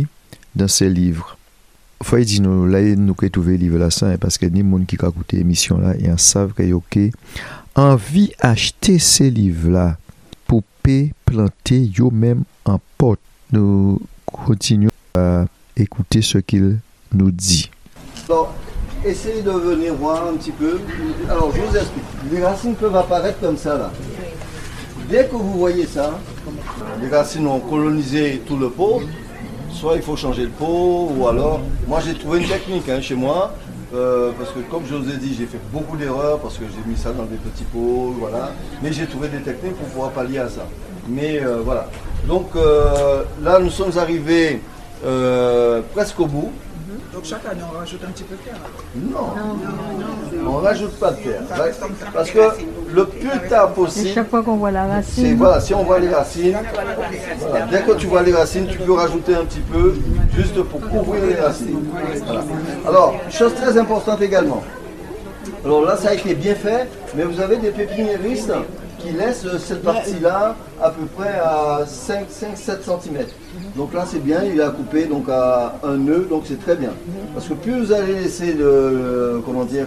dans ces livres. Faut dire nous là nous que trouver livre là ça parce que ni monde qui a écouté émission là et en savent que OK envie acheter ces livres là pour planter yo même en porte. Nous continuons à écouter ce qu'il nous dit. Alors, essayez de venir voir un petit peu. Alors, je vous explique. Les racines peuvent apparaître comme ça là. Dès que vous voyez ça, les racines ont colonisé tout le pot. Soit il faut changer le pot, ou alors, moi j'ai trouvé une technique chez moi, parce que comme je vous ai dit, j'ai fait beaucoup d'erreurs, parce que j'ai mis ça dans des petits pots, voilà. Mais j'ai trouvé des techniques pour pouvoir pallier à ça. Mais voilà. Donc là, nous sommes arrivés presque au bout. Donc chaque année, on rajoute un petit peu de terre. Non, on ne rajoute pas de terre. Parce que le plus tard possible. Et chaque fois qu'on voit la racine. C'est voilà, si on voit les racines, voilà, dès que tu vois les racines, tu peux rajouter un petit peu, juste pour couvrir les racines. Voilà. Alors, chose très importante également. Alors là, ça a été bien fait, mais vous avez des pépiniéristes qui laissent cette partie-là à peu près à 5-7 cm. Donc là, c'est bien, il a coupé donc à un nœud, donc c'est très bien. Parce que plus vous allez laisser le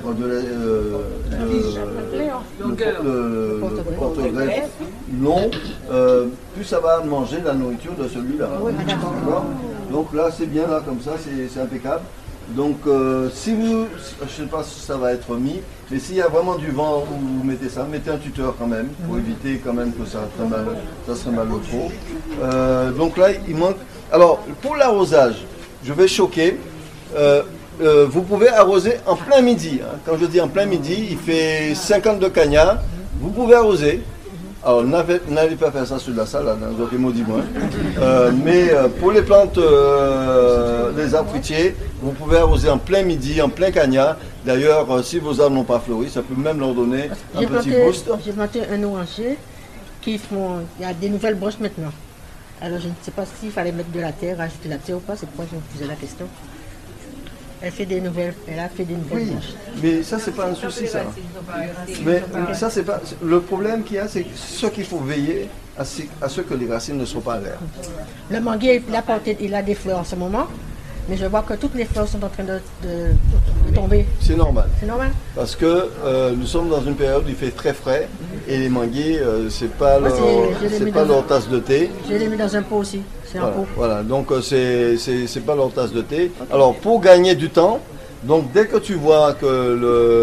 porte-greffe long, plus ça va manger la nourriture de celui-là. Donc là, c'est bien, là, comme ça, c'est impeccable. Donc si vous, je ne sais pas si ça va être mis, mais s'il y a vraiment du vent où vous mettez ça, mettez un tuteur quand même, pour éviter quand même que ça serait mal au pot. Donc là, il manque... Alors, pour l'arrosage, je vais choquer. Vous pouvez arroser en plein midi. Quand je dis en plein midi, il fait 52 cagnards. Vous pouvez arroser. Alors, n'allez pas faire ça sur la salade, donc il maudit moins. Mais pour les plantes, les arbres fruitiers, vous pouvez arroser en plein midi, en plein cagnard. D'ailleurs, si vos arbres n'ont pas fleuri, ça peut même leur donner un petit boost. J'ai planté un oranger qui font. Il y a des nouvelles branches maintenant. Alors, je ne sais pas s'il fallait mettre de la terre, rajouter de la terre ou pas, c'est pourquoi je me posais la question. Elle a fait des nouvelles branches. Mais ça, c'est pas un souci, ça. Mais ça, c'est pas... Le problème qu'il y a, c'est ce qu'il faut veiller à ce que les racines ne soient pas à l'air. Le manguier, il a des fleurs en ce moment, mais je vois que toutes les fleurs sont en train de tomber. C'est normal. C'est normal. Parce que nous sommes dans une période où il fait très frais et les manguiers, c'est pas leur tasse de thé. Je l'ai mis dans un pot aussi. Voilà, donc c'est pas leur tasse de thé. Alors pour gagner du temps, donc dès que tu vois que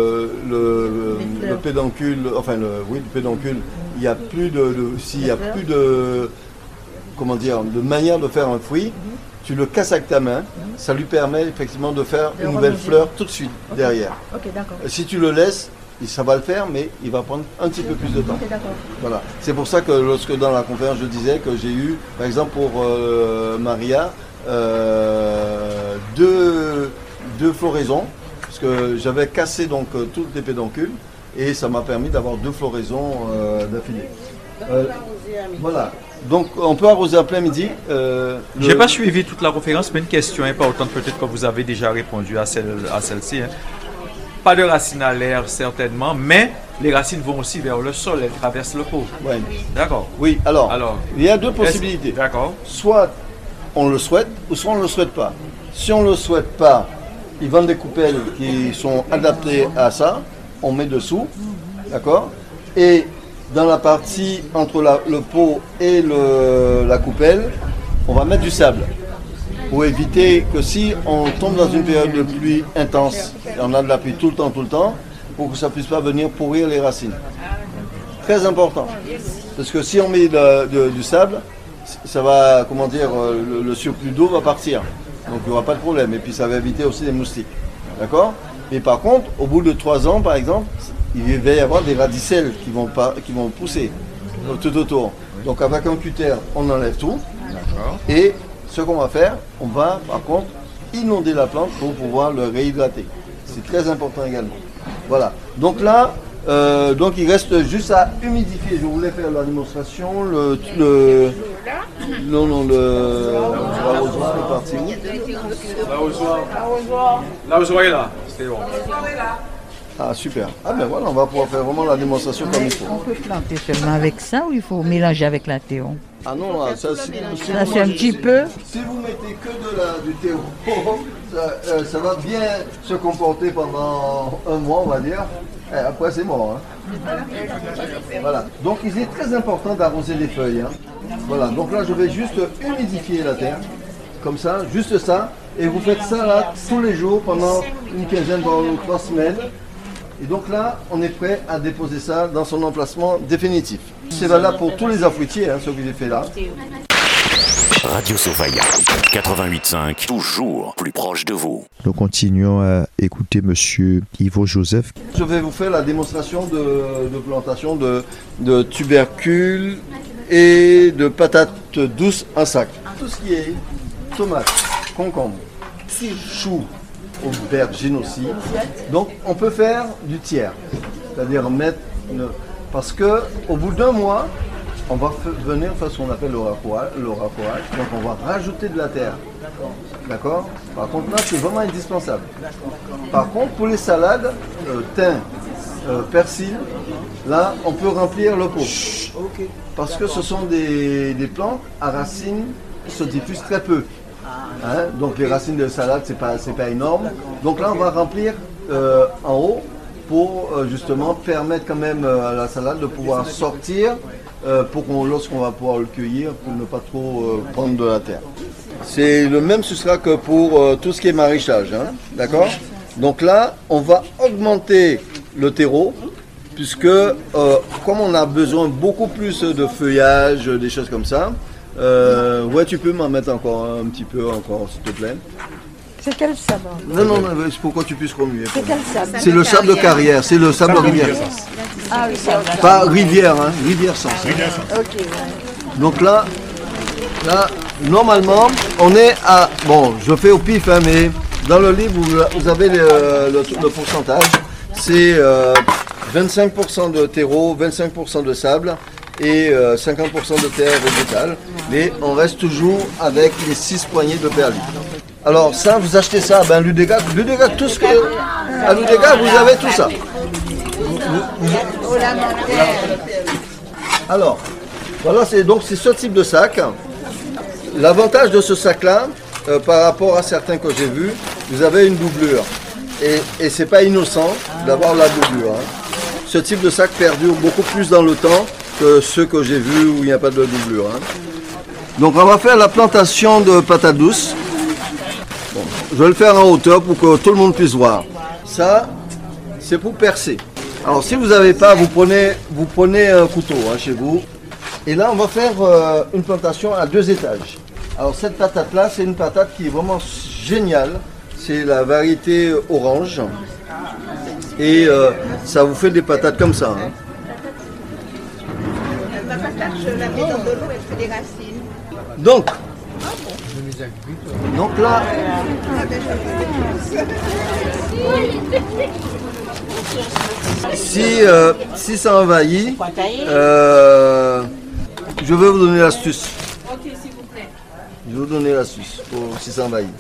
le pédoncule, le pédoncule, il n'y a plus de manière de faire un fruit, tu le casses avec ta main, ça lui permet effectivement de faire une nouvelle fleur tout de suite derrière. Ok, d'accord. Si tu le laisses, ça va le faire, mais il va prendre un petit peu plus de temps. Ok, d'accord. Voilà. C'est pour ça que lorsque dans la conférence je disais que j'ai eu, par exemple pour Maria, deux floraisons, parce que j'avais cassé donc toutes les pédoncules et ça m'a permis d'avoir 2 floraisons d'affilée. Voilà. Donc on peut arroser en plein midi. Je n'ai pas suivi toute la conférence, mais une question importante, peut-être que vous avez déjà répondu à celle-ci. Pas de racines à l'air certainement, mais les racines vont aussi vers le sol, elles traversent le pot. Ouais. D'accord. Oui, alors il y a 2 possibilités. D'accord. Soit on le souhaite, ou soit on ne le souhaite pas. Si on ne le souhaite pas, ils vendent des coupelles qui sont adaptées à ça, on met dessous, d'accord. Et dans la partie entre le pot et la coupelle, on va mettre du sable. Pour éviter que si on tombe dans une période de pluie intense, et on a de la pluie tout le temps, pour que ça ne puisse pas venir pourrir les racines. Très important. Parce que si on met du sable, ça va, le surplus d'eau va partir. Donc il n'y aura pas de problème. Et puis ça va éviter aussi les moustiques. D'accord ? Et par contre, au bout de 3 ans, par exemple, il va y avoir des radicelles qui vont pousser tout autour. Donc avec un cutter, on enlève tout. D'accord. Et ce qu'on va faire, on va par contre inonder la plante pour pouvoir le réhydrater. C'est très important également. Voilà. Donc là, il reste juste à humidifier. Je voulais faire la démonstration. L'arrosoir est parti où ? L'arrosoir est là. C'est bon. Ah, super. Ah ben voilà, on va pouvoir faire vraiment la démonstration comme il faut. On peut planter seulement avec ça ou il faut mélanger avec la terre? Ah non, là, ça c'est un petit peu. Si vous mettez que du terreau, ça va bien se comporter pendant un mois, on va dire. Et après, c'est mort. Hein. Voilà. Donc, il est très important d'arroser les feuilles. Hein. Voilà. Donc là, je vais juste humidifier la terre. Comme ça, juste ça. Et vous faites ça là tous les jours pendant une quinzaine, voire 3 semaines. Et donc là, on est prêt à déposer ça dans son emplacement définitif. C'est valable pour tous les fruitiers, hein, ce que j'ai fait là. Radio Sofaya 88.5, toujours plus proche de vous. Nous continuons à écouter Monsieur Ivo Joseph. Je vais vous faire la démonstration de plantation de tubercules et de patates douces en sac. Tout ce qui est tomates, concombres, choux, aubergines aussi. Donc on peut faire du tiers, c'est-à-dire mettre parce que au bout d'un mois, on va venir faire ce qu'on appelle le racouage. Donc on va rajouter de la terre. D'accord? Par contre là, c'est vraiment indispensable. Par contre, pour les salades, thym, persil, là, on peut remplir le pot. Parce que ce sont des plantes à racines qui se diffusent très peu. Hein? Donc les racines de salade, c'est pas énorme. Donc là, on va remplir en haut pour justement permettre quand même à la salade de pouvoir sortir lorsqu'on va pouvoir le cueillir, pour ne pas trop prendre de la terre. C'est le même substrat que pour tout ce qui est maraîchage, hein, d'accord? Donc là, on va augmenter le terreau, puisque comme on a besoin beaucoup plus de feuillage, des choses comme ça, ouais, tu peux m'en mettre encore un petit peu, encore, s'il te plaît. C'est quel sable? Non, c'est pour que tu puisses remuer. C'est quel sable? C'est le sable de carrière, c'est le sable rivière. Ah oui, sable. Pas rivière, hein, rivière sans. Ok, ouais. Donc là, normalement, on est à... Bon, je fais au pif, hein, mais dans le livre, vous avez le pourcentage. C'est 25% de terreau, 25% de sable et 50% de terre végétale. Mais on reste toujours avec les 6 poignées de perlit. Alors ça, vous achetez ça à Ludega, tout ce que... À Ludega, vous avez tout ça. Alors, voilà, c'est ce type de sac. L'avantage de ce sac-là, par rapport à certains que j'ai vus, vous avez une doublure. Et c'est pas innocent d'avoir la doublure. Hein. Ce type de sac perdure beaucoup plus dans le temps que ceux que j'ai vus où il n'y a pas de doublure. Hein. Donc on va faire la plantation de patates douces. Bon, je vais le faire en hauteur pour que tout le monde puisse voir. Ça, c'est pour percer. Alors si vous n'avez pas, vous prenez un couteau hein, chez vous. Et là, on va faire une plantation à 2 étages. Alors cette patate-là, c'est une patate qui est vraiment géniale. C'est la variété orange. Et ça vous fait des patates comme ça. Hein. La patate, je la mets dans de l'eau, elle fait des racines. Donc là, si ça envahit, je vais vous donner l'astuce. Je vais vous donner l'astuce pour si ça envahit.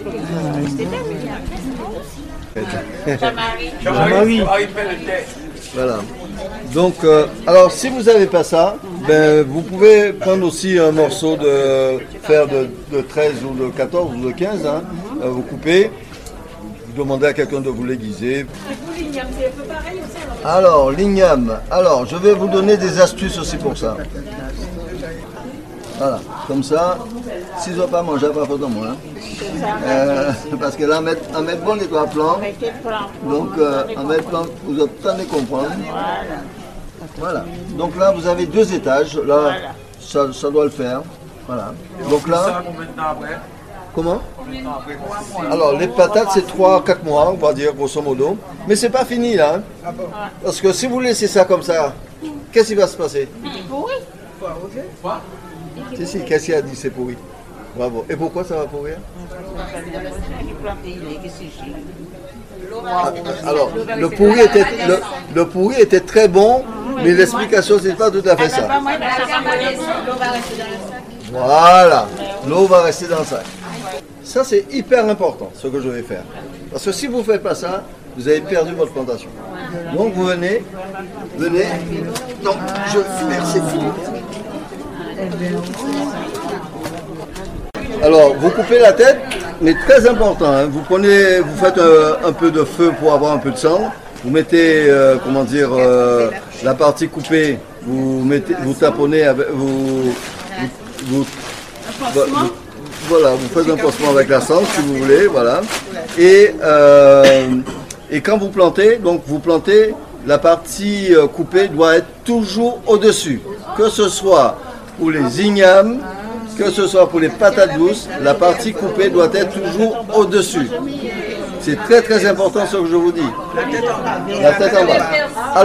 Jean-Marie. Voilà. Donc, alors si vous n'avez pas ça, ben, vous pouvez prendre aussi un morceau de fer de 13 ou de 14 ou de 15, hein, vous coupez, vous demandez à quelqu'un de vous l'aiguiser. Alors, l'igname, alors je vais vous donner des astuces aussi pour ça. Voilà, comme ça, si je ne dois pas manger, pas faute de moi. Hein. Parce que là, en mettre bon les 3 plans, donc en mettre plan, vous obtenez comprendre. Voilà, donc là vous avez 2 étages, là ça doit le faire. Voilà, donc là, comment? Alors les patates c'est 3-4 mois, on va dire grosso modo, mais c'est pas fini là. Hein. Parce que si vous laissez ça comme ça, qu'est-ce qui va se passer? Si, qu'est-ce qu'il a dit, c'est pourri. Bravo. Et pourquoi ça va pourrir? Alors, le pourri était très bon, mais l'explication, c'est pas tout à fait ça. Voilà, l'eau va rester dans le sac. Ça, c'est hyper important, ce que je vais faire. Parce que si vous ne faites pas ça, vous avez perdu votre plantation. Donc vous venez. Donc merci Philippe. Alors vous coupez la tête, mais très important, hein, vous faites un peu de feu pour avoir un peu de sang. Vous mettez, la partie coupée, vous taponnez, voilà, vous faites un pansement avec la sangle si vous voulez, voilà. Et quand vous plantez, la partie coupée doit être toujours au-dessus. Que ce soit pour les ignames, que ce soit pour les patates douces, la partie coupée doit être toujours au-dessus. C'est très très important ce que je vous dis. La tête en bas.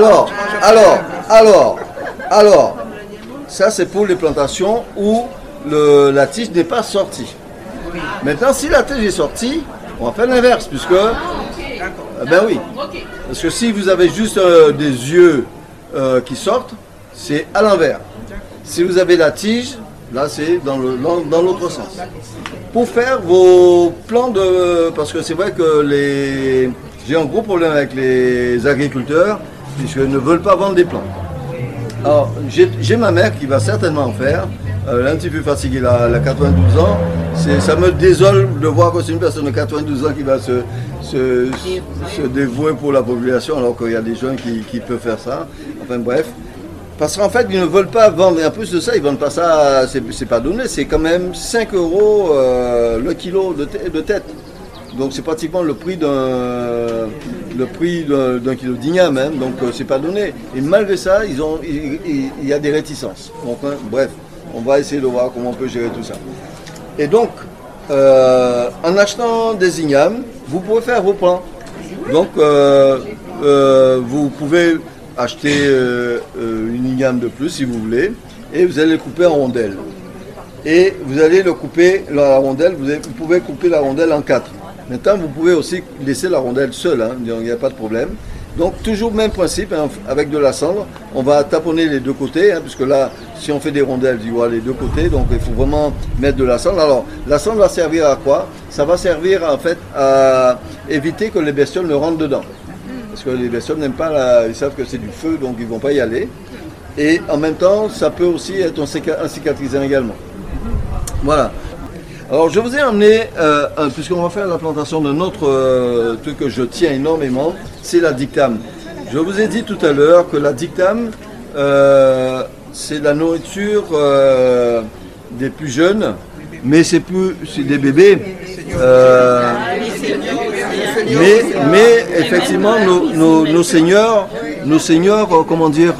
Alors, ça c'est pour les plantations où la tige n'est pas sortie. Maintenant, si la tige est sortie, on va faire l'inverse, puisque, ben oui, parce que si vous avez juste des yeux qui sortent, c'est à l'envers. Si vous avez la tige, là c'est dans l'autre sens. Pour faire vos plans parce que c'est vrai que j'ai un gros problème avec les agriculteurs, puisqu'ils ne veulent pas vendre des plants. Alors, j'ai ma mère qui va certainement en faire. Elle est un petit peu fatiguée, elle a 92 ans. Ça me désole de voir que c'est une personne de 92 ans qui va se dévouer pour la population, alors qu'il y a des jeunes qui peuvent faire ça. Enfin bref. Parce qu'en fait, ils ne veulent pas vendre. Et en plus de ça, ils ne vendent pas ça, c'est pas donné. C'est quand même 5 euros le kilo de tête. Donc c'est pratiquement le prix d'un kilo d'igname, hein, donc c'est pas donné. Et malgré ça, il y a des réticences. Donc, hein, bref, on va essayer de voir comment on peut gérer tout ça. Et donc, en achetant des ignames, vous pouvez faire vos plans. Donc, vous pouvez acheter une igname de plus si vous voulez, et vous allez le couper en rondelles. Et vous allez le couper, la rondelle, vous pouvez couper la rondelle en 4. Maintenant, vous pouvez aussi laisser la rondelle seule, hein, il n'y a pas de problème. Donc, toujours même principe, hein, avec de la cendre, on va taponner les deux côtés, hein, puisque là, si on fait des rondelles, il y aura les deux côtés, donc il faut vraiment mettre de la cendre. Alors, la cendre va servir à quoi? Ça va servir en fait à éviter que les bestioles ne rentrent dedans. Parce que les bestioles n'aiment pas, ils savent que c'est du feu, donc ils ne vont pas y aller. Et en même temps, ça peut aussi être un cicatrisant également. Voilà. Alors je vous ai emmené, puisqu'on va faire la plantation d'un autre truc que je tiens énormément, c'est la dictame. Je vous ai dit tout à l'heure que la dictame, c'est la nourriture des plus jeunes, mais c'est des bébés. Mais effectivement, nos seigneurs, comment dire,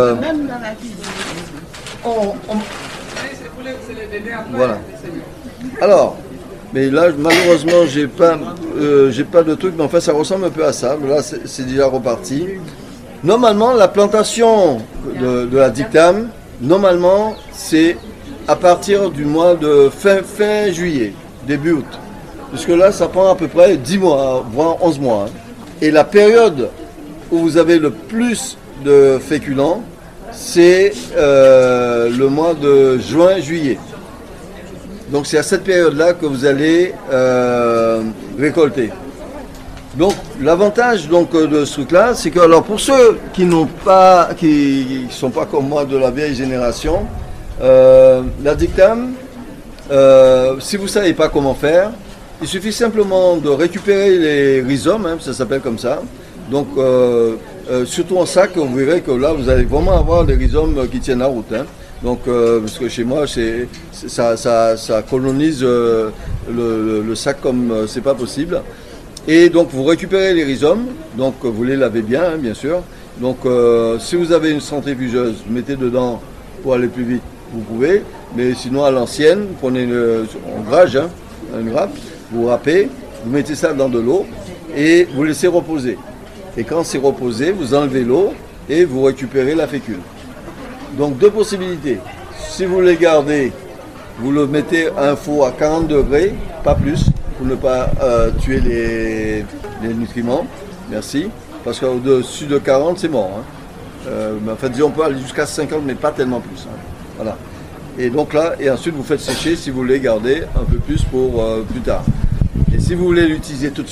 voilà. Alors, mais là malheureusement j'ai pas de truc, mais enfin ça ressemble un peu à ça. Là c'est déjà reparti. Normalement la plantation de la dictame, normalement c'est à partir du mois de fin juillet, début août. Parce que là ça prend à peu près 10 mois, voire 11 mois. Hein. Et la période où vous avez le plus de féculents, c'est le mois de juin-juillet. Donc c'est à cette période-là que vous allez récolter. Donc l'avantage de ce truc-là, c'est que alors pour ceux qui ne sont pas comme moi de la vieille génération, la dictame, si vous ne savez pas comment faire, il suffit simplement de récupérer les rhizomes, hein, ça s'appelle comme ça. Donc surtout en sac, vous verrez que là vous allez vraiment avoir des rhizomes qui tiennent la route. Hein. Donc, parce que chez moi, ça colonise le sac comme c'est pas possible. Et donc, vous récupérez les rhizomes, donc vous les lavez bien, hein, bien sûr. Donc, si vous avez une centrifugeuse, vous mettez dedans pour aller plus vite, vous pouvez. Mais sinon, à l'ancienne, vous prenez une grage, hein, une grappe, vous râpez, vous mettez ça dans de l'eau et vous laissez reposer. Et quand c'est reposé, vous enlevez l'eau et vous récupérez la fécule. Donc deux possibilités. Si vous les gardez, vous le mettez à un four à 40 degrés, pas plus, pour ne pas tuer les nutriments. Merci. Parce qu'au-dessus de 40, c'est mort. Hein. En fait, on peut aller jusqu'à 50, mais pas tellement plus. Hein. Voilà. Et donc là, et ensuite vous faites sécher si vous voulez garder un peu plus pour plus tard. Et si vous voulez l'utiliser tout de suite,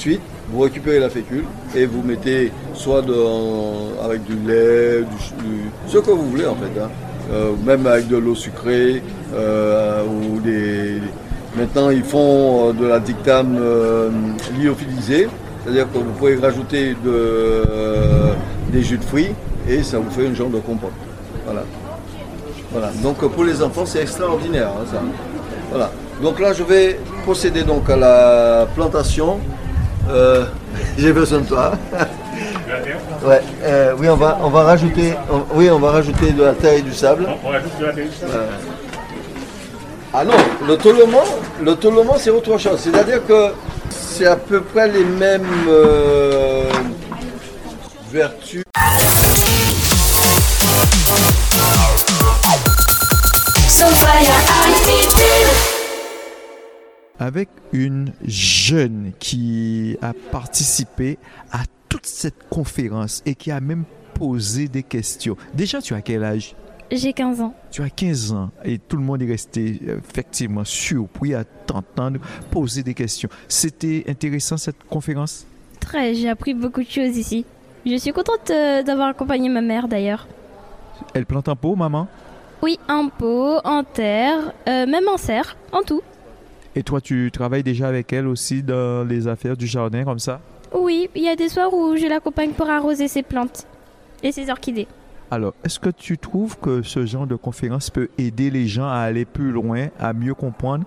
vous récupérez la fécule et vous mettez soit avec du lait, ce que vous voulez en fait, hein. Même avec de l'eau sucrée ou Maintenant, ils font de la dictame lyophilisée, c'est-à-dire que vous pouvez rajouter des jus de fruits et ça vous fait une genre de compote. Voilà. Donc pour les enfants, c'est extraordinaire, hein, ça. Voilà. Donc là, je vais procéder donc à la plantation. J'ai besoin de toi. Ouais. Oui, on va rajouter. On va rajouter de la terre et du sable. On rajoute de la terre et du sable. Ah non, le tolomo c'est autre chose. C'est-à-dire que c'est à peu près les mêmes vertus. Avec une jeune qui a participé à toute cette conférence et qui a même posé des questions. Déjà, tu as quel âge? J'ai 15 ans. Tu as 15 ans et tout le monde est resté effectivement surpris à t'entendre poser des questions. C'était intéressant cette conférence? Très, j'ai appris beaucoup de choses ici. Je suis contente d'avoir accompagné ma mère d'ailleurs. Elle plante en pot, maman? Oui, en pot, en terre, même en serre, en tout. Et toi, tu travailles déjà avec elle aussi dans les affaires du jardin comme ça? Oui, il y a des soirs où je l'accompagne pour arroser ses plantes et ses orchidées. Alors, est-ce que tu trouves que ce genre de conférence peut aider les gens à aller plus loin, à mieux comprendre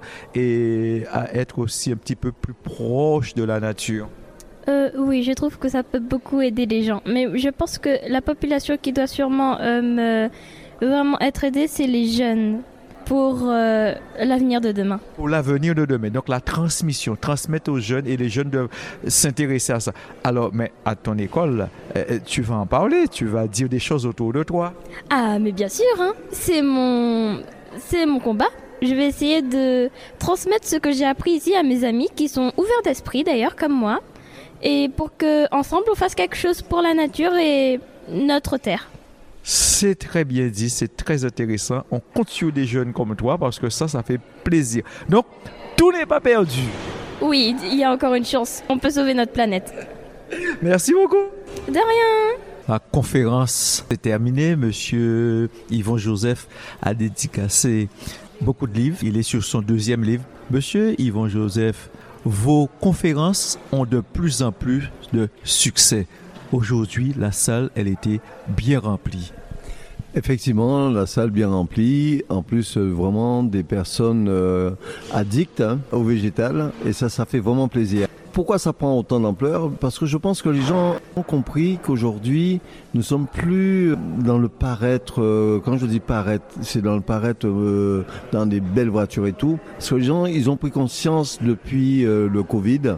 et à être aussi un petit peu plus proche de la nature? Oui, je trouve que ça peut beaucoup aider les gens. Mais je pense que la population qui doit sûrement vraiment être aidée, c'est les jeunes pour l'avenir de demain. Pour l'avenir de demain. Donc la transmission, transmettre aux jeunes et les jeunes doivent s'intéresser à ça. Alors, mais à ton école, tu vas en parler, tu vas dire des choses autour de toi. Ah, mais bien sûr, hein. C'est mon combat. Je vais essayer de transmettre ce que j'ai appris ici à mes amis qui sont ouverts d'esprit d'ailleurs, comme moi. Et pour qu'ensemble on fasse quelque chose pour la nature et notre terre. C'est très bien dit, c'est très intéressant. On compte sur des jeunes comme toi parce que ça fait plaisir. Donc, tout n'est pas perdu. Oui, il y a encore une chance. On peut sauver notre planète. Merci beaucoup. De rien. La conférence est terminée. Monsieur Yvon Joseph a dédicacé beaucoup de livres. Il est sur son 2e livre. Monsieur Yvon Joseph, vos conférences ont de plus en plus de succès. Aujourd'hui, la salle, elle était bien remplie. Effectivement, la salle bien remplie. En plus, vraiment des personnes addictes au végétal. Et ça fait vraiment plaisir. Pourquoi ça prend autant d'ampleur? Parce que je pense que les gens ont compris qu'aujourd'hui, nous sommes plus dans le paraître. Quand je dis paraître, c'est dans le paraître dans des belles voitures et tout. Parce que les gens, ils ont pris conscience depuis le Covid,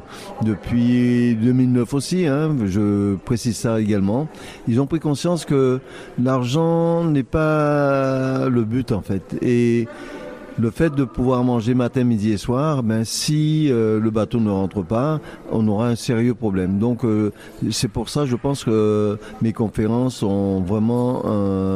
depuis 2009 aussi, hein, je précise ça également. Ils ont pris conscience que l'argent n'est pas le but en fait. Et le fait de pouvoir manger matin, midi et soir, si le bateau ne rentre pas, on aura un sérieux problème. Donc c'est pour ça, je pense que mes conférences ont vraiment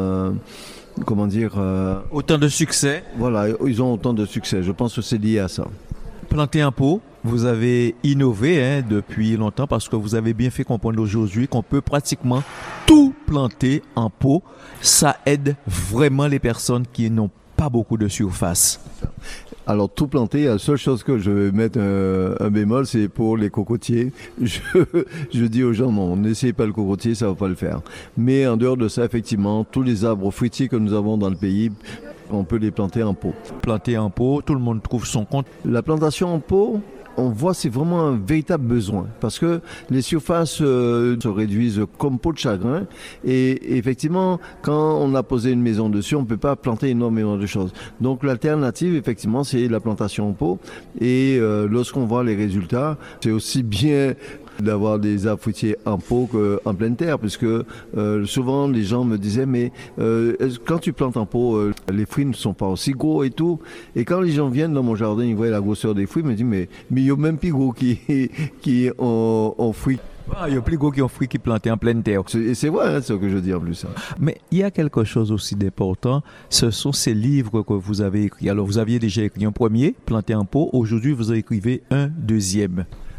autant de succès. Voilà, ils ont autant de succès. Je pense que c'est lié à ça. Planter en pot, vous avez innové depuis longtemps parce que vous avez bien fait comprendre aujourd'hui qu'on peut pratiquement tout planter en pot. Ça aide vraiment les personnes qui n'ont pas beaucoup de surface. Alors tout planter, la seule chose que je vais mettre un bémol, c'est pour les cocotiers. Je dis aux gens non, n'essayez pas le cocotier, ça va pas le faire. Mais en dehors de ça, effectivement, tous les arbres fruitiers que nous avons dans le pays, on peut les planter en pot. Planter en pot, tout le monde trouve son compte. La plantation en pot, on voit c'est vraiment un véritable besoin parce que les surfaces se réduisent comme peau de chagrin et effectivement quand on a posé une maison dessus on ne peut pas planter énormément de choses. Donc l'alternative effectivement c'est la plantation en pot et lorsqu'on voit les résultats c'est aussi bien d'avoir des arbres fruitiers en pot qu'en pleine terre puisque souvent les gens me disaient mais quand tu plantes en pot les fruits ne sont pas aussi gros et tout et quand les gens viennent dans mon jardin ils voient la grosseur des fruits ils me disent mais il y a même plus gros qui ont fruits. Il y a plus gros qui ont fruits qui plantés en pleine terre. Et c'est vrai, c'est ce que je dis en plus. Mais il y a quelque chose aussi d'important, ce sont ces livres que vous avez écrits. Alors vous aviez déjà écrit un premier, Planter en pot, aujourd'hui vous écrivez un deuxième.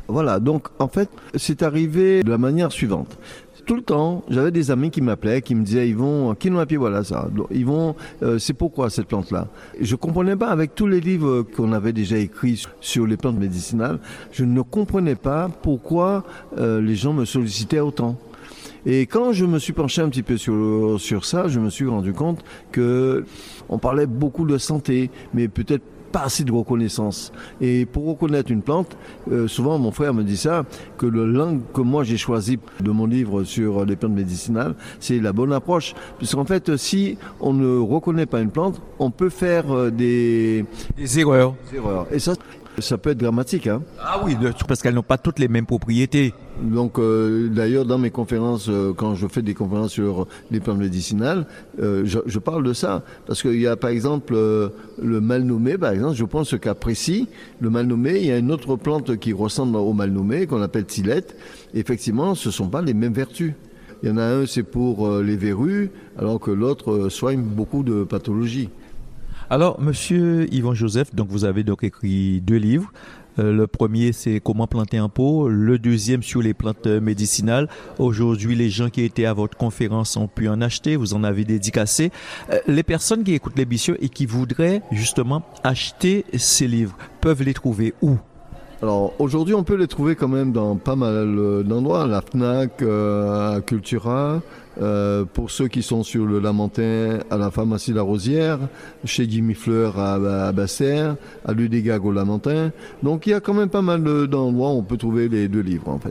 Voilà, donc en fait, c'est arrivé de la manière suivante. Tout le temps, j'avais des amis qui m'appelaient, qui me disaient, Yvon, voilà ça. Yvon, c'est pourquoi cette plante-là? Je comprenais pas, avec tous les livres qu'on avait déjà écrits sur les plantes médicinales, je ne comprenais pas pourquoi les gens me sollicitaient autant. Et quand je me suis penché un petit peu sur ça, je me suis rendu compte que on parlait beaucoup de santé, mais peut-être pas assez de reconnaissance. Et pour reconnaître une plante, souvent mon frère me dit ça, que la langue que moi j'ai choisie de mon livre sur les plantes médicinales, c'est la bonne approche. Puisqu'en fait, si on ne reconnaît pas une plante, on peut faire des erreurs. Et ça peut être dramatique. Hein. Ah oui, parce qu'elles n'ont pas toutes les mêmes propriétés. Donc d'ailleurs dans mes conférences, quand je fais des conférences sur les plantes médicinales, je parle de ça. Parce qu'il y a par exemple le mal nommé, par exemple, je prends ce cas précis, le mal nommé, il y a une autre plante qui ressemble au mal nommé, qu'on appelle Tillette. Effectivement, ce ne sont pas les mêmes vertus. Il y en a un, c'est pour les verrues, alors que l'autre soigne beaucoup de pathologies. Alors, monsieur Yvon Joseph, donc vous avez donc écrit 2 livres. Le premier, c'est Comment planter un pot. Le deuxième, sur les plantes médicinales. Aujourd'hui, les gens qui étaient à votre conférence ont pu en acheter. Vous en avez dédicacé. Les personnes qui écoutent l'émission et qui voudraient justement acheter ces livres peuvent les trouver où? Alors aujourd'hui, on peut les trouver quand même dans pas mal d'endroits, la FNAC, à Cultura, pour ceux qui sont sur le Lamentin, à la pharmacie La Rosière, chez Jimmy Fleur à Basser, à l'Udégag au Lamentin. Donc il y a quand même pas mal d'endroits où on peut trouver les 2 livres en fait.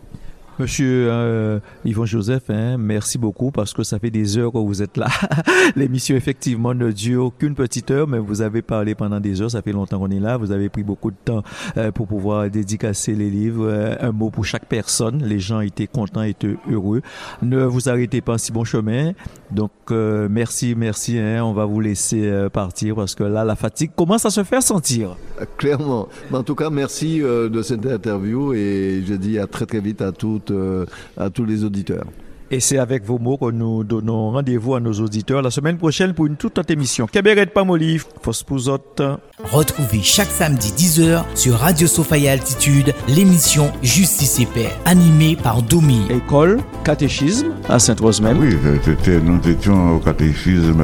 Monsieur Yvon Joseph, merci beaucoup parce que ça fait des heures que vous êtes là. L'émission effectivement ne dure qu'une petite heure, mais vous avez parlé pendant des heures, ça fait longtemps qu'on est là. Vous avez pris beaucoup de temps pour pouvoir dédicacer les livres, un mot pour chaque personne. Les gens étaient contents, étaient heureux. Ne vous arrêtez pas en si bon chemin. Donc merci, on va vous laisser partir parce que là la fatigue commence à se faire sentir. Clairement. Mais en tout cas, merci de cette interview et je dis à très très vite à tous les auditeurs. Et c'est avec vos mots que nous donnons rendez-vous à nos auditeurs la semaine prochaine pour une toute autre émission. Keberet Pamoli, Fospuzot. Retrouvez chaque samedi 10h sur Radio Sophia Altitude l'émission Justice et Paix, animée par Domi. École, catéchisme à Sainte-Rose-Même. Oui, nous étions au catéchisme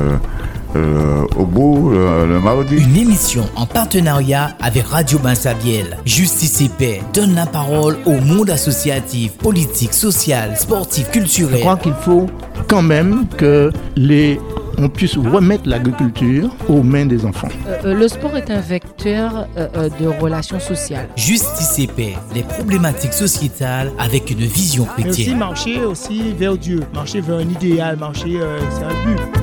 au bout le mardi. Une émission en partenariat avec Radio Bansabiel. Justice et Paix donne la parole au monde associatif, politique, social, sportif, culturel. Je crois qu'il faut quand même que on puisse remettre l'agriculture aux mains des enfants. Le sport est un vecteur de relations sociales. Justice et Paix, les problématiques sociétales avec une vision chrétienne. Mais aussi marcher vers Dieu, marcher vers un idéal, c'est un but.